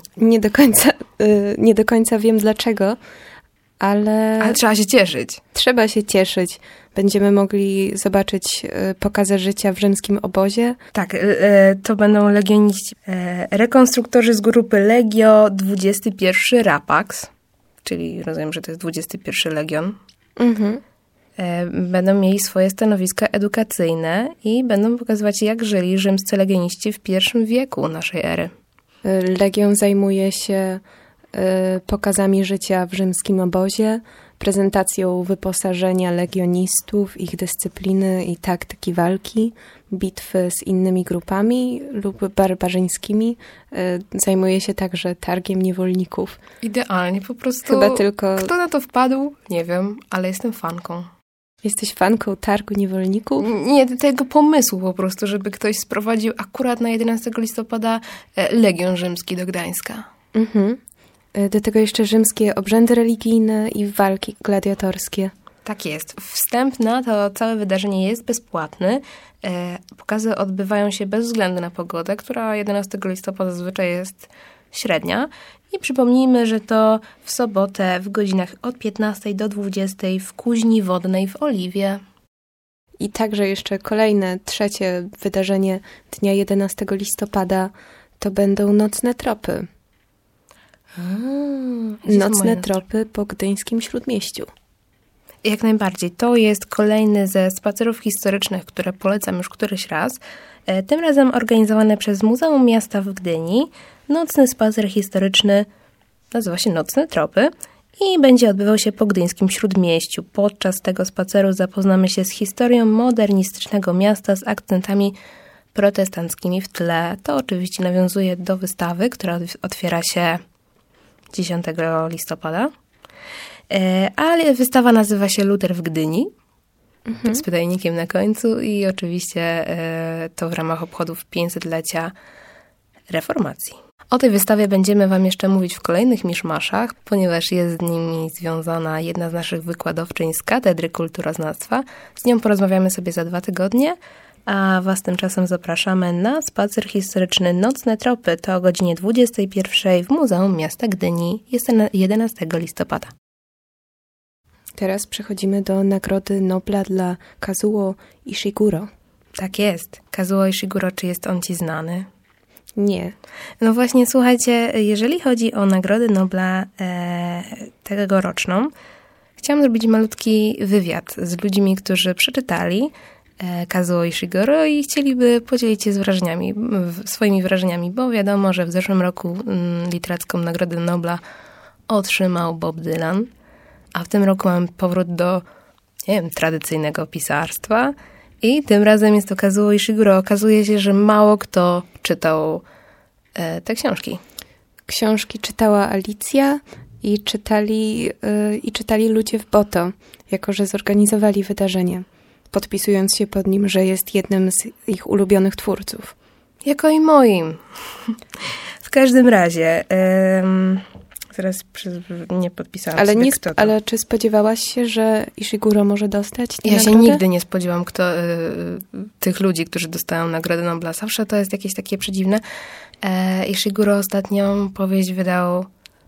Nie do końca wiem dlaczego, ale trzeba się cieszyć. Trzeba się cieszyć. Będziemy mogli zobaczyć pokazy życia w rzymskim obozie. Tak, to będą legioniści. Rekonstruktorzy z grupy Legio 21 Rapax, czyli rozumiem, że to jest 21 Legion. Mhm. Będą mieli swoje stanowiska edukacyjne i będą pokazywać, jak żyli rzymscy legioniści w I wieku naszej ery. Legion zajmuje się pokazami życia w rzymskim obozie, prezentacją wyposażenia legionistów, ich dyscypliny i taktyki walki, bitwy z innymi grupami lub barbarzyńskimi. Zajmuje się także targiem niewolników. Idealnie, po prostu. Chyba tylko... Kto na to wpadł? Nie wiem, ale jestem fanką. Jesteś fanką targu niewolników? Nie, tego pomysłu po prostu, żeby ktoś sprowadził akurat na 11 listopada Legion Rzymski do Gdańska. Mhm. Do tego jeszcze rzymskie obrzędy religijne i walki gladiatorskie. Tak jest. Wstęp na to całe wydarzenie jest bezpłatny. Pokazy odbywają się bez względu na pogodę, która 11 listopada zazwyczaj jest średnia. I przypomnijmy, że to w sobotę w godzinach od 15 do 20 w Kuźni Wodnej w Oliwie. I także jeszcze kolejne, trzecie wydarzenie dnia 11 listopada to będą nocne tropy. Nocne tropy po gdyńskim Śródmieściu. Jak najbardziej. To jest kolejny ze spacerów historycznych, które polecam już któryś raz. Tym razem organizowany przez Muzeum Miasta w Gdyni. Nocny spacer historyczny nazywa się Nocne Tropy i będzie odbywał się po gdyńskim Śródmieściu. Podczas tego spaceru zapoznamy się z historią modernistycznego miasta z akcentami protestanckimi w tle. To oczywiście nawiązuje do wystawy, która otwiera się 10 listopada. Ale wystawa nazywa się Luter w Gdyni, z pytajnikiem na końcu i oczywiście to w ramach obchodów 500-lecia reformacji. O tej wystawie będziemy wam jeszcze mówić w kolejnych miszmaszach, ponieważ jest z nimi związana jedna z naszych wykładowczyń z Katedry Kulturoznawstwa. Z nią porozmawiamy sobie za 2 tygodnie, a was tymczasem zapraszamy na spacer historyczny Nocne Tropy. To o godzinie 21 w Muzeum Miasta Gdyni. Jest 11 listopada. Teraz przechodzimy do Nagrody Nobla dla Kazuo Ishiguro. Tak jest. Kazuo Ishiguro, czy jest on ci znany? Nie. No właśnie, słuchajcie, jeżeli chodzi o Nagrodę Nobla tegoroczną, chciałam zrobić malutki wywiad z ludźmi, którzy przeczytali Kazuo Ishiguro i chcieliby podzielić się swoimi wrażeniami, bo wiadomo, że w zeszłym roku literacką Nagrodę Nobla otrzymał Bob Dylan, a w tym roku mamy powrót do, tradycyjnego pisarstwa i tym razem jest to Kazuo Ishiguro. Okazuje się, że mało kto czytał te książki. Książki czytała Alicja i czytali ludzie w Boto, jako że zorganizowali wydarzenie, podpisując się pod nim, że jest jednym z ich ulubionych twórców. Jako i moim. W każdym razie... Teraz nie podpisałam sobie, kto to. Ale czy spodziewałaś się, że Ishiguro może dostać tę nagrodę? Ja się nigdy nie spodziewam tych ludzi, którzy dostają Nagrodę Nobla. Zawsze to jest jakieś takie przedziwne. Ishiguro ostatnią powieść wydał...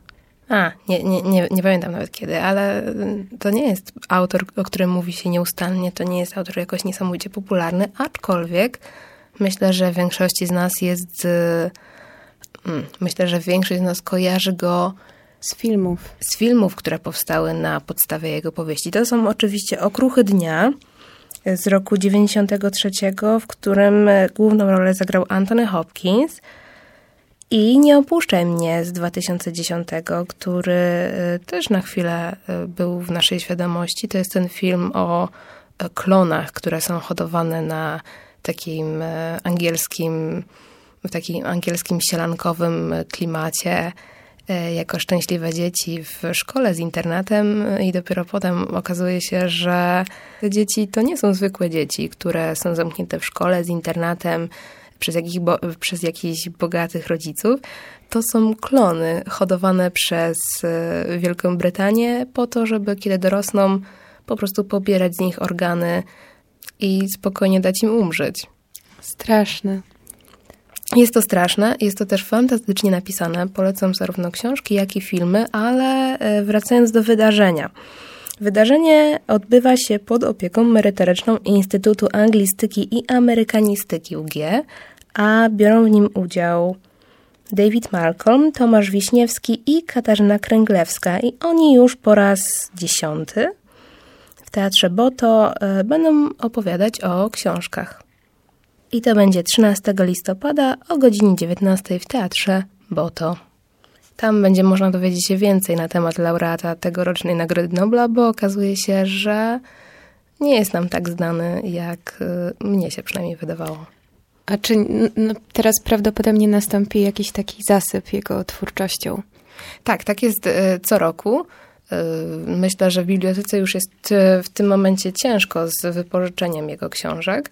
Nie pamiętam nawet kiedy, ale to nie jest autor, o którym mówi się nieustannie. To nie jest autor jakoś niesamowicie popularny, aczkolwiek myślę, że większości z nas jest Myślę, że większość z nas kojarzy go z filmów. Z filmów, które powstały na podstawie jego powieści. To są oczywiście Okruchy dnia z roku 93, w którym główną rolę zagrał Anthony Hopkins, i Nie opuszczaj mnie z 2010, który też na chwilę był w naszej świadomości. To jest ten film o klonach, które są hodowane na takim angielskim sielankowym klimacie jako szczęśliwe dzieci w szkole z internatem, i dopiero potem okazuje się, że te dzieci to nie są zwykłe dzieci, które są zamknięte w szkole z internatem przez jakichś bogatych rodziców. To są klony hodowane przez Wielką Brytanię po to, żeby kiedy dorosną po prostu pobierać z nich organy i spokojnie dać im umrzeć. Straszne. Jest to straszne, jest to też fantastycznie napisane. Polecam zarówno książki, jak i filmy, ale wracając do wydarzenia. Wydarzenie odbywa się pod opieką merytoryczną Instytutu Anglistyki i Amerykanistyki UG, a biorą w nim udział David Malcolm, Tomasz Wiśniewski i Katarzyna Kręglewska. I oni już po raz 10 w Teatrze Boto będą opowiadać o książkach. I to będzie 13 listopada o godzinie 19 w Teatrze Boto. Tam będzie można dowiedzieć się więcej na temat laureata tegorocznej Nagrody Nobla, bo okazuje się, że nie jest nam tak znany, jak mnie się przynajmniej wydawało. A czy teraz prawdopodobnie nastąpi jakiś taki zasyp jego twórczością? Tak jest co roku. Myślę, że w bibliotece już jest w tym momencie ciężko z wypożyczeniem jego książek,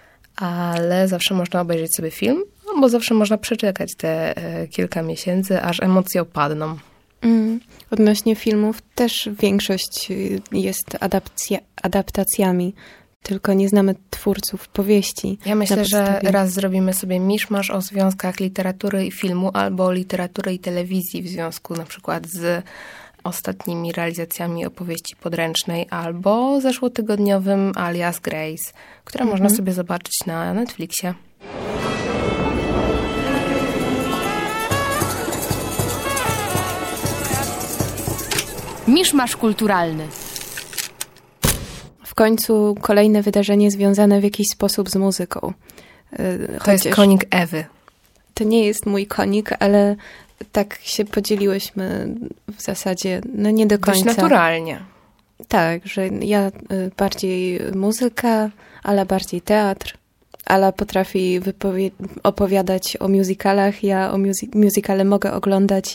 ale zawsze można obejrzeć sobie film, bo zawsze można przeczekać te kilka miesięcy, aż emocje opadną. Odnośnie filmów też większość jest adaptacjami, tylko nie znamy twórców powieści. Ja myślę, że raz zrobimy sobie miszmasz o związkach literatury i filmu, albo literatury i telewizji w związku na przykład z ostatnimi realizacjami opowieści podręcznej, albo zeszłotygodniowym Alias Grace, które można sobie zobaczyć na Netflixie. Miszmasz kulturalny. W końcu kolejne wydarzenie związane w jakiś sposób z muzyką. To jest konik Ewy. To nie jest mój konik, ale tak się podzieliłyśmy w zasadzie, nie do końca. Dość naturalnie. Tak, że ja bardziej muzyka, Ala bardziej teatr. Ala potrafi opowiadać o musicalach, ja o musicale mogę oglądać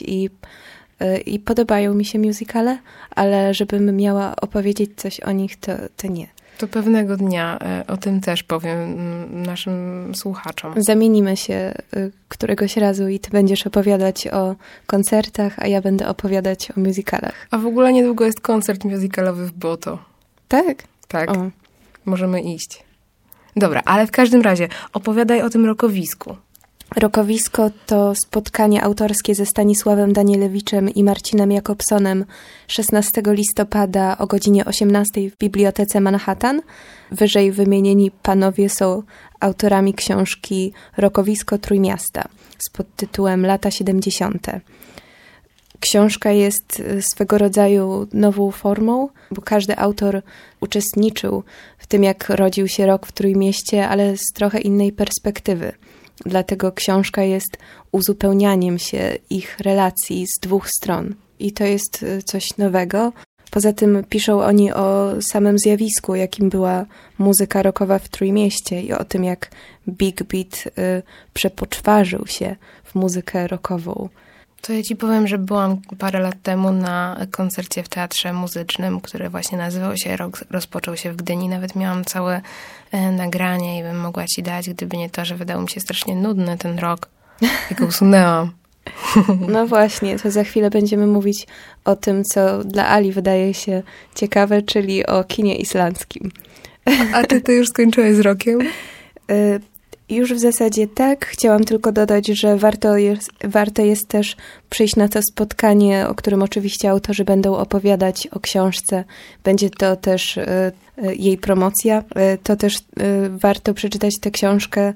i podobają mi się musicale, ale żebym miała opowiedzieć coś o nich, to nie. To pewnego dnia o tym też powiem naszym słuchaczom. Zamienimy się któregoś razu i ty będziesz opowiadać o koncertach, a ja będę opowiadać o musicalach. A w ogóle niedługo jest koncert musicalowy w Boto. Tak? Tak. O. Możemy iść. Dobra, ale w każdym razie opowiadaj o tym rokowisku. Rokowisko to spotkanie autorskie ze Stanisławem Danielowiczem i Marcinem Jakobsonem 16 listopada o godzinie 18 w Bibliotece Manhattan. Wyżej wymienieni panowie są autorami książki Rokowisko Trójmiasta z podtytułem Lata 70. Książka jest swego rodzaju nową formą, bo każdy autor uczestniczył w tym, jak rodził się rok w Trójmieście, ale z trochę innej perspektywy. Dlatego książka jest uzupełnianiem się ich relacji z dwóch stron. I to jest coś nowego. Poza tym piszą oni o samym zjawisku, jakim była muzyka rockowa w Trójmieście i o tym, jak Big Beat przepoczwarzył się w muzykę rockową. To ja ci powiem, że byłam parę lat temu na koncercie w Teatrze Muzycznym, który właśnie nazywał się Rok rozpoczął się w Gdyni. Nawet miałam całe nagranie i bym mogła ci dać, gdyby nie to, że wydał mi się strasznie nudny ten rok. I go usunęłam. No właśnie, to za chwilę będziemy mówić o tym, co dla Ali wydaje się ciekawe, czyli o kinie islandzkim. A ty już skończyłeś z rokiem? Już w zasadzie tak. Chciałam tylko dodać, że warto jest też przyjść na to spotkanie, o którym oczywiście autorzy będą opowiadać o książce. Będzie to też jej promocja. To też warto przeczytać tę książkę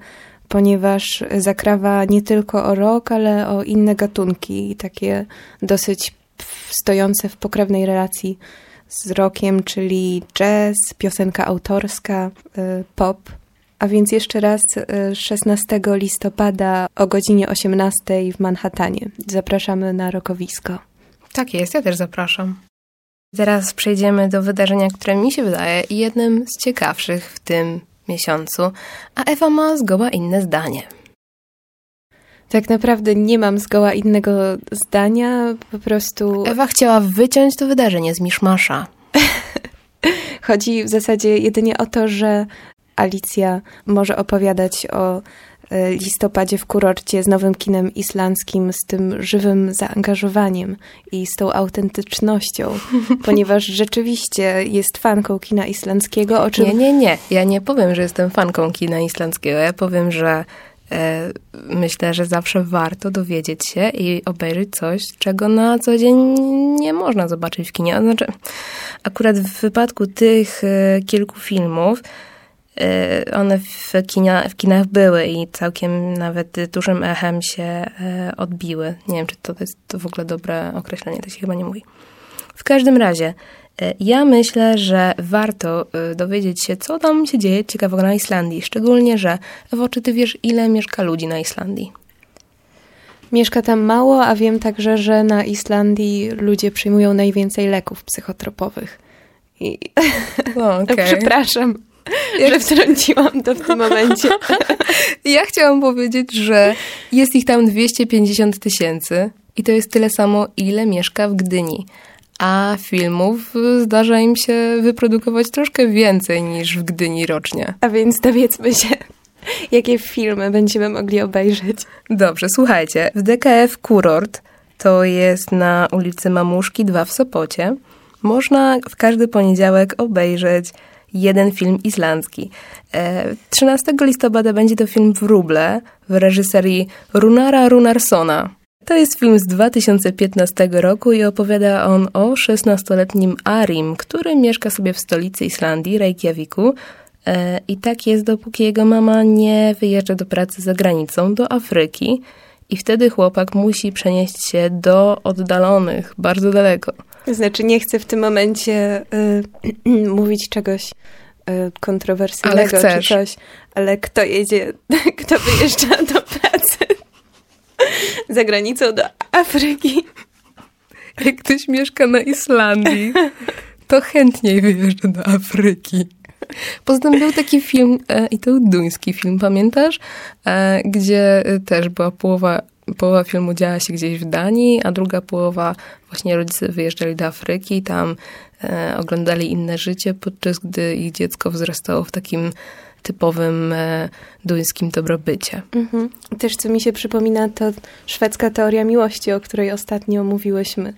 ponieważ zakrawa nie tylko o rock, ale o inne gatunki, takie dosyć stojące w pokrewnej relacji z rockiem, czyli jazz, piosenka autorska, pop. A więc jeszcze raz 16 listopada o godzinie 18 w Manhattanie. Zapraszamy na rockowisko. Tak jest, ja też zapraszam. Teraz przejdziemy do wydarzenia, które mi się wydaje jednym z ciekawszych w tym miesiącu, a Ewa ma zgoła inne zdanie. Tak naprawdę nie mam zgoła innego zdania, po prostu... Ewa chciała wyciąć to wydarzenie z miszmasza. Chodzi w zasadzie jedynie o to, że Alicja może opowiadać o listopadzie w kurorcie z nowym kinem islandzkim, z tym żywym zaangażowaniem i z tą autentycznością, ponieważ rzeczywiście jest fanką kina islandzkiego, o czym... Nie. Ja nie powiem, że jestem fanką kina islandzkiego. Ja powiem, że myślę, że zawsze warto dowiedzieć się i obejrzeć coś, czego na co dzień nie można zobaczyć w kinie. Znaczy, akurat w wypadku tych kilku filmów one w kinach były i całkiem nawet dużym echem się odbiły. Nie wiem, czy to jest w ogóle dobre określenie, to się chyba nie mówi. W każdym razie, ja myślę, że warto dowiedzieć się, co tam się dzieje ciekawego na Islandii. Szczególnie, że Ewo, czy ty wiesz, ile mieszka ludzi na Islandii? Mieszka tam mało, a wiem także, że na Islandii ludzie przyjmują najwięcej leków psychotropowych. Przepraszam, że wtrąciłam to w tym momencie. Ja chciałam powiedzieć, że jest ich tam 250 000 i to jest tyle samo, ile mieszka w Gdyni. A filmów zdarza im się wyprodukować troszkę więcej niż w Gdyni rocznie. A więc dowiedzmy się, jakie filmy będziemy mogli obejrzeć. Dobrze, słuchajcie. W DKF Kurort, to jest na ulicy Mamuszki 2 w Sopocie, można w każdy poniedziałek obejrzeć jeden film islandzki. 13 listopada będzie to film Wróble w reżyserii Runara Runarssona. To jest film z 2015 roku i opowiada on o 16-letnim Arim, który mieszka sobie w stolicy Islandii, Reykjaviku. I tak jest, dopóki jego mama nie wyjeżdża do pracy za granicą, do Afryki. I wtedy chłopak musi przenieść się do oddalonych, bardzo daleko. Znaczy nie chcę w tym momencie mówić czegoś kontrowersyjnego czy coś, ale kto wyjeżdża do pracy za granicą do Afryki? Jak ktoś mieszka na Islandii, to chętniej wyjeżdża do Afryki. Poza tym był taki film, i to duński film, pamiętasz? Gdzie też była połowa filmu działa się gdzieś w Danii, a druga połowa właśnie rodzice wyjeżdżali do Afryki, tam oglądali inne życie, podczas gdy ich dziecko wzrastało w takim typowym duńskim dobrobycie. Mhm. Też co mi się przypomina, to szwedzka teoria miłości, o której ostatnio mówiłyśmy.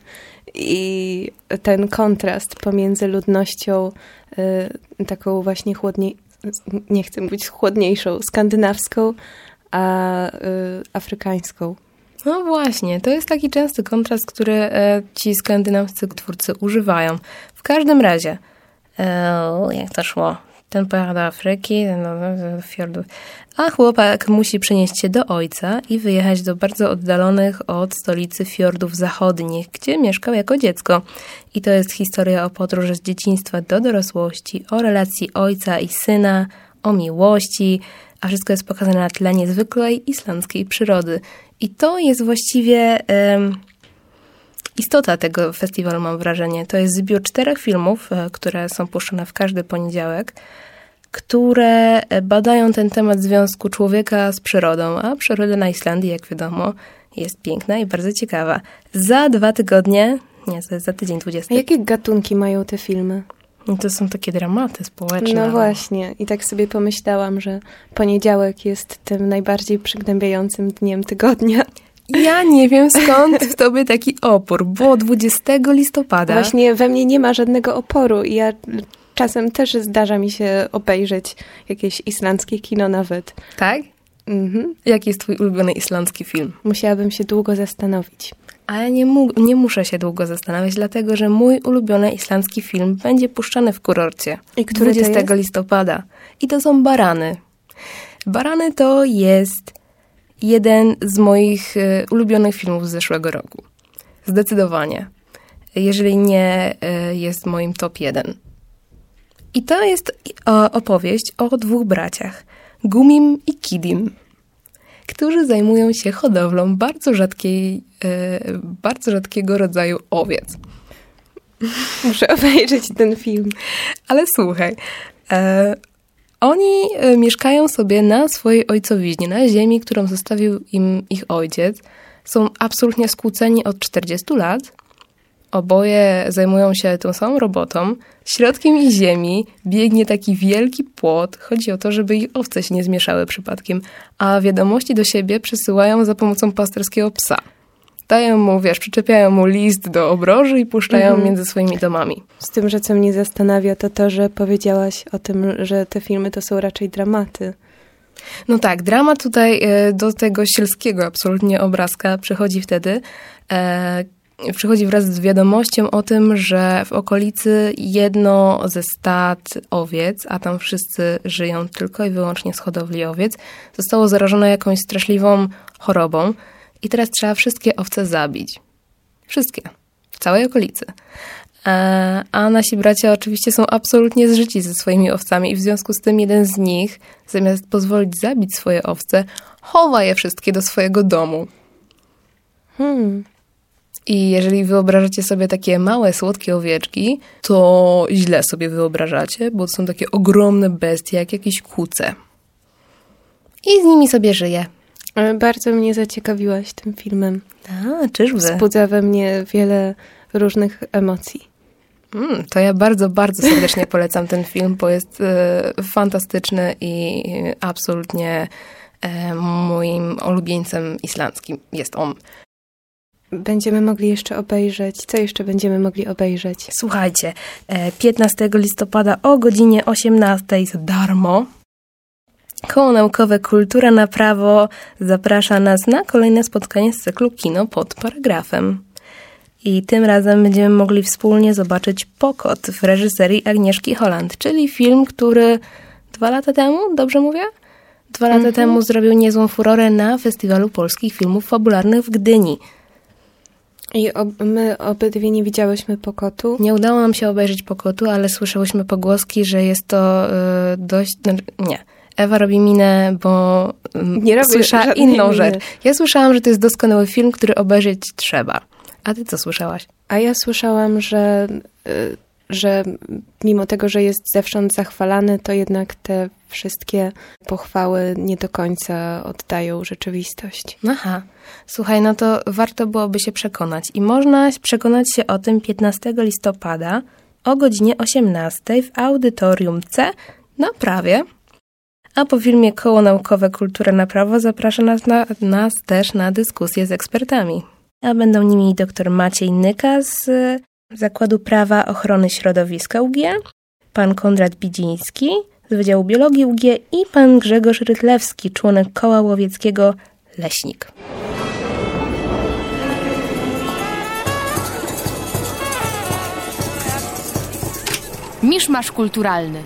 I ten kontrast pomiędzy ludnością taką właśnie nie chcę mówić chłodniejszą, skandynawską, a afrykańską. No właśnie, to jest taki częsty kontrast, który ci skandynawscy twórcy używają. W każdym razie, jak to szło? Ten pojechał do Afryki, do fiordów. A chłopak musi przenieść się do ojca i wyjechać do bardzo oddalonych od stolicy fiordów zachodnich, gdzie mieszkał jako dziecko. I to jest historia o podróży z dzieciństwa do dorosłości, o relacji ojca i syna, o miłości, a wszystko jest pokazane na tle niezwykłej islandzkiej przyrody. I to jest właściwie istota tego festiwalu, mam wrażenie. To jest zbiór 4 filmów, które są puszczone w każdy poniedziałek, które badają ten temat związku człowieka z przyrodą, a przyroda na Islandii, jak wiadomo, jest piękna i bardzo ciekawa. Za 2 tygodnie, za tydzień 20. A jakie gatunki mają te filmy? To są takie dramaty społeczne. No właśnie. I tak sobie pomyślałam, że poniedziałek jest tym najbardziej przygnębiającym dniem tygodnia. Ja nie wiem, skąd w tobie taki opór, bo 20 listopada... Właśnie we mnie nie ma żadnego oporu i ja czasem też zdarza mi się obejrzeć jakieś islandzkie kino nawet. Tak? Mhm. Jaki jest twój ulubiony islandzki film? Musiałabym się długo zastanowić. Ale nie muszę się długo zastanawiać, dlatego że mój ulubiony islandzki film będzie puszczany w kurorcie. I który 20 listopada. I to są Barany. Barany to jest jeden z moich ulubionych filmów z zeszłego roku. Zdecydowanie. Jeżeli nie jest moim top 1. I to jest opowieść o 2 braciach, Gumim i Kidim, którzy zajmują się hodowlą bardzo rzadkiego rodzaju owiec. Muszę obejrzeć ten film. Ale słuchaj, oni mieszkają sobie na swojej ojcowiźnie, na ziemi, którą zostawił im ich ojciec. Są absolutnie skłóceni od 40 lat. Oboje zajmują się tą samą robotą. Środkiem ich ziemi biegnie taki wielki płot. Chodzi o to, żeby ich owce się nie zmieszały przypadkiem. A wiadomości do siebie przesyłają za pomocą pasterskiego psa. Dają mu, przyczepiają mu list do obroży i puszczają między swoimi domami. Z tym, że co mnie zastanawia, to, że powiedziałaś o tym, że te filmy to są raczej dramaty. No tak, dramat tutaj do tego sielskiego absolutnie obrazka przychodzi wtedy, przychodzi wraz z wiadomością o tym, że w okolicy jedno ze stad owiec, a tam wszyscy żyją tylko i wyłącznie z hodowli owiec, zostało zarażone jakąś straszliwą chorobą i teraz trzeba wszystkie owce zabić. Wszystkie. W całej okolicy. A nasi bracia oczywiście są absolutnie zżyci ze swoimi owcami i w związku z tym jeden z nich, zamiast pozwolić zabić swoje owce, chowa je wszystkie do swojego domu. I jeżeli wyobrażacie sobie takie małe, słodkie owieczki, to źle sobie wyobrażacie, bo to są takie ogromne bestie, jak jakieś kuce. I z nimi sobie żyje. Bardzo mnie zaciekawiłaś tym filmem. Czyżby? Wzbudza we mnie wiele różnych emocji. To ja bardzo, bardzo serdecznie polecam ten film, bo jest fantastyczny i absolutnie moim ulubieńcem islandzkim jest on. Będziemy mogli jeszcze obejrzeć. Co jeszcze będziemy mogli obejrzeć? Słuchajcie, 15 listopada o godzinie 18 za darmo Koło Naukowe Kultura na Prawo zaprasza nas na kolejne spotkanie z cyklu Kino pod paragrafem. I tym razem będziemy mogli wspólnie zobaczyć Pokot w reżyserii Agnieszki Holland, czyli film, który 2 lata temu, dobrze mówię? 2 lata temu zrobił niezłą furorę na Festiwalu Polskich Filmów Fabularnych w Gdyni. I my obydwie nie widziałyśmy Pokotu. Nie udało nam się obejrzeć Pokotu, ale słyszałyśmy pogłoski, że jest to dość... Nie. Ewa robi minę, bo słyszała inną rzecz. Ja słyszałam, że to jest doskonały film, który obejrzeć trzeba. A ty co słyszałaś? A ja słyszałam, że mimo tego, że jest zewsząd zachwalany, to jednak te wszystkie pochwały nie do końca oddają rzeczywistość. Aha. Słuchaj, no to warto byłoby się przekonać. I można przekonać się o tym 15 listopada o godzinie 18 w Audytorium C na Prawie. A po filmie Koło Naukowe Kultura na Prawo zaprasza nas też na dyskusję z ekspertami. A będą nimi dr Maciej Nyka z Zakładu Prawa Ochrony Środowiska UG, pan Konrad Bidziński z Wydziału Biologii UG i pan Grzegorz Rytlewski, członek Koła Łowieckiego Leśnik. Miszmasz kulturalny.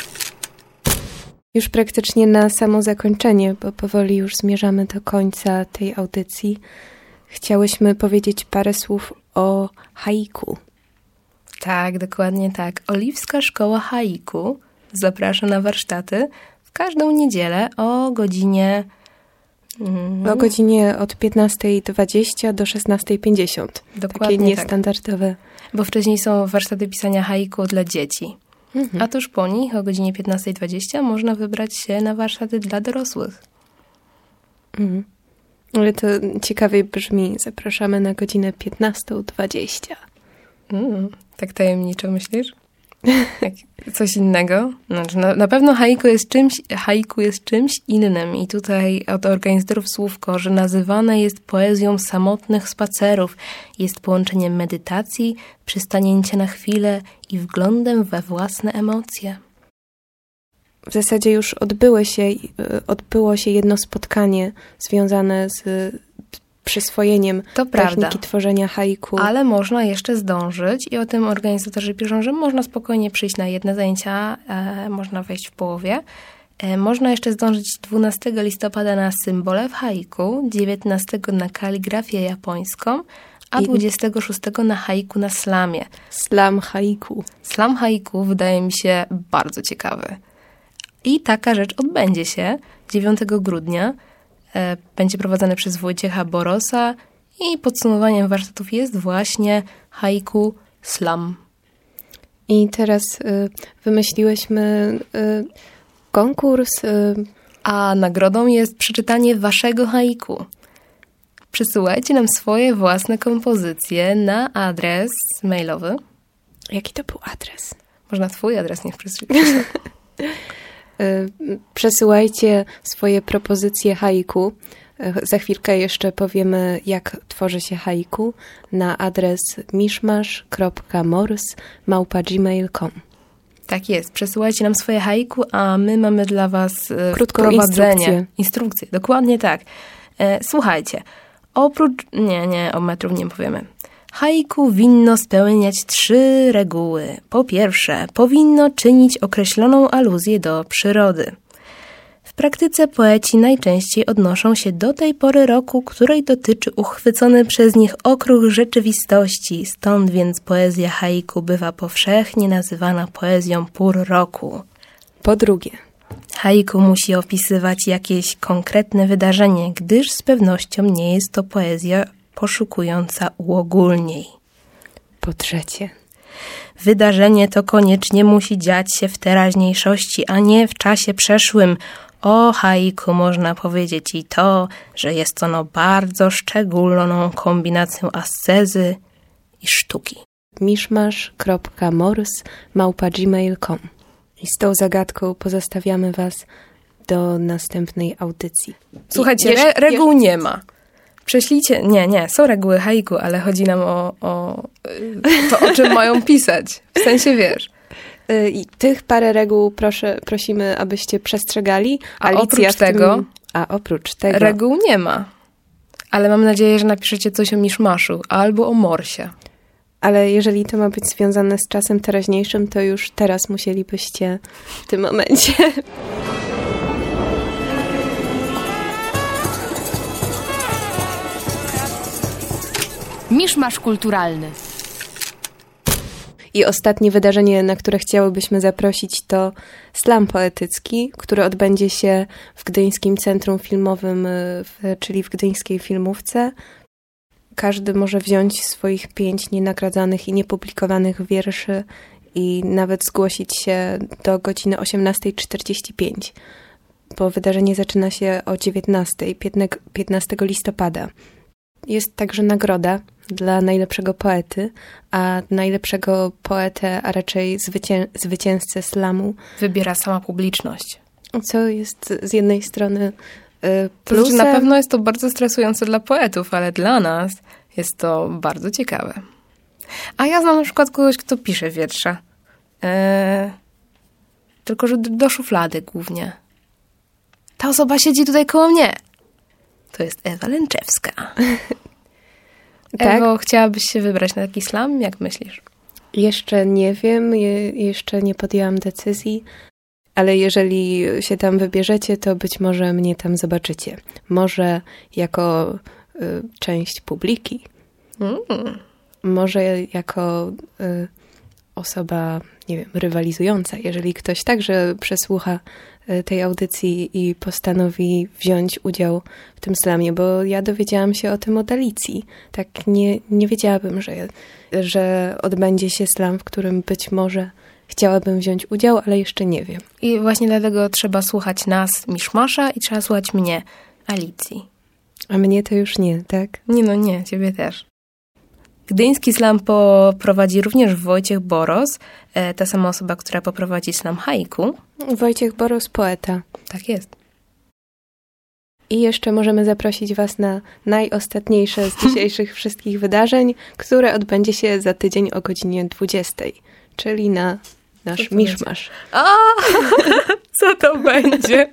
Już praktycznie na samo zakończenie, bo powoli już zmierzamy do końca tej audycji. Chciałyśmy powiedzieć parę słów o haiku. Tak, dokładnie tak. Oliwska Szkoła Haiku zaprasza na warsztaty w każdą niedzielę o godzinie... O godzinie od 15:20 do 16:50. Dokładnie takie niestandardowe. Tak. Bo wcześniej są warsztaty pisania haiku dla dzieci. A tuż po nich o godzinie 15:20 można wybrać się na warsztaty dla dorosłych. Ale to ciekawie brzmi. Zapraszamy na godzinę 15:20. Tak tajemniczo myślisz? Coś innego? Znaczy, na pewno haiku jest czymś innym i tutaj od organizatorów słówko, że nazywane jest poezją samotnych spacerów. Jest połączeniem medytacji, przystanięcia na chwilę i wglądem we własne emocje. W zasadzie już odbyło się jedno spotkanie związane z przyswojeniem techniki tworzenia haiku. Ale można jeszcze zdążyć i o tym organizatorzy piszą, że można spokojnie przyjść na jedne zajęcia, można wejść w połowie Można jeszcze zdążyć 12 listopada na symbole w haiku, 19 na kaligrafię japońską, a 26 na haiku na slamie. Slam haiku. Slam haiku wydaje mi się bardzo ciekawy. I taka rzecz odbędzie się 9 grudnia. Będzie prowadzony przez Wojciecha Borosa i podsumowaniem warsztatów jest właśnie haiku slam. I teraz wymyśliłyśmy konkurs. A nagrodą jest przeczytanie waszego haiku. Przysyłajcie nam swoje własne kompozycje na adres mailowy. Jaki to był adres? Można twój adres niech przesyła. Przesyłajcie swoje propozycje haiku. Za chwilkę jeszcze powiemy, jak tworzy się haiku na adres mishmash.mors@gmail.com. Tak jest. Przesyłajcie nam swoje haiku, a my mamy dla was krótką instrukcję. Dokładnie tak. Słuchajcie, o metrów nie powiemy. Haiku winno spełniać 3 reguły. Po pierwsze, powinno czynić określoną aluzję do przyrody. W praktyce poeci najczęściej odnoszą się do tej pory roku, której dotyczy uchwycony przez nich okruch rzeczywistości, stąd więc poezja haiku bywa powszechnie nazywana poezją pór roku. Po drugie, haiku musi opisywać jakieś konkretne wydarzenie, gdyż z pewnością nie jest to poezja poszukująca uogólnień. Po trzecie, wydarzenie to koniecznie musi dziać się w teraźniejszości, a nie w czasie przeszłym. O haiku można powiedzieć i to, że jest ono bardzo szczególną kombinacją ascezy i sztuki. mishmash.mors@gmail.com. I z tą zagadką pozostawiamy was do następnej audycji. Słuchajcie, reguł nie ma. Prześlijcie, nie, są reguły haiku, ale chodzi nam o to, o czym mają pisać. W sensie, wiesz. I tych parę reguł prosimy, abyście przestrzegali. Oprócz tego reguł nie ma. Ale mam nadzieję, że napiszecie coś o miszmaszu albo o morsie. Ale jeżeli to ma być związane z czasem teraźniejszym, to już teraz musielibyście w tym momencie. Miszmasz kulturalny. I ostatnie wydarzenie, na które chciałybyśmy zaprosić, to slam poetycki, który odbędzie się w Gdyńskim Centrum Filmowym, czyli w Gdyńskiej Filmówce. Każdy może wziąć swoich 5 nienagranych i niepublikowanych wierszy i nawet zgłosić się do godziny 18:45, bo wydarzenie zaczyna się o 19:00, 15 listopada. Jest także nagroda dla najlepszego poety, a najlepszego poetę, a raczej zwycięzcę slamu wybiera sama publiczność. Co jest z jednej strony plusem. To znaczy, na pewno jest to bardzo stresujące dla poetów, ale dla nas jest to bardzo ciekawe. A ja znam na przykład kogoś, kto pisze wiersze. Tylko że do szuflady głównie. Ta osoba siedzi tutaj koło mnie. To jest Ewa Lęczewska. Tak? Ewo, chciałabyś się wybrać na taki slam? Jak myślisz? Jeszcze nie wiem, jeszcze nie podjęłam decyzji, ale jeżeli się tam wybierzecie, to być może mnie tam zobaczycie. Może jako część publiki. Może jako osoba, nie wiem, rywalizująca. Jeżeli ktoś także przesłucha tej audycji i postanowi wziąć udział w tym slamie, bo ja dowiedziałam się o tym od Alicji. Tak nie wiedziałabym, że odbędzie się slam, w którym być może chciałabym wziąć udział, ale jeszcze nie wiem. I właśnie dlatego trzeba słuchać nas, Miszmasza, i trzeba słuchać mnie, Alicji. A mnie to już nie, tak? Nie, ciebie też. Gdyński slam poprowadzi również Wojciech Boros, ta sama osoba, która poprowadzi slam haiku. Wojciech Boros, poeta. Tak jest. I jeszcze możemy zaprosić was na najostatniejsze z dzisiejszych wszystkich wydarzeń, które odbędzie się za tydzień o godzinie 20:00, czyli na nasz miszmasz. Co to będzie?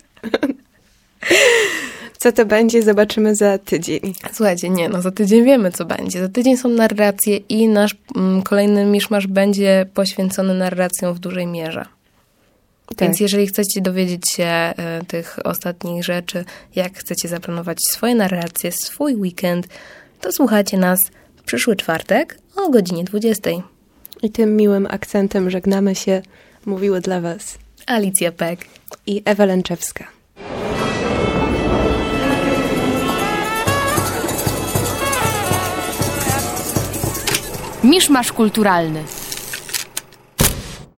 Co to będzie, zobaczymy za tydzień. Słuchajcie, za tydzień wiemy, co będzie. Za tydzień są narracje i nasz kolejny miszmasz będzie poświęcony narracjom w dużej mierze. Więc jeżeli chcecie dowiedzieć się tych ostatnich rzeczy, jak chcecie zaplanować swoje narracje, swój weekend, to słuchajcie nas w przyszły czwartek o godzinie 20. I tym miłym akcentem żegnamy się. Mówiły dla Was Alicja Peck i Ewa Lęczewska. Miszmasz kulturalny.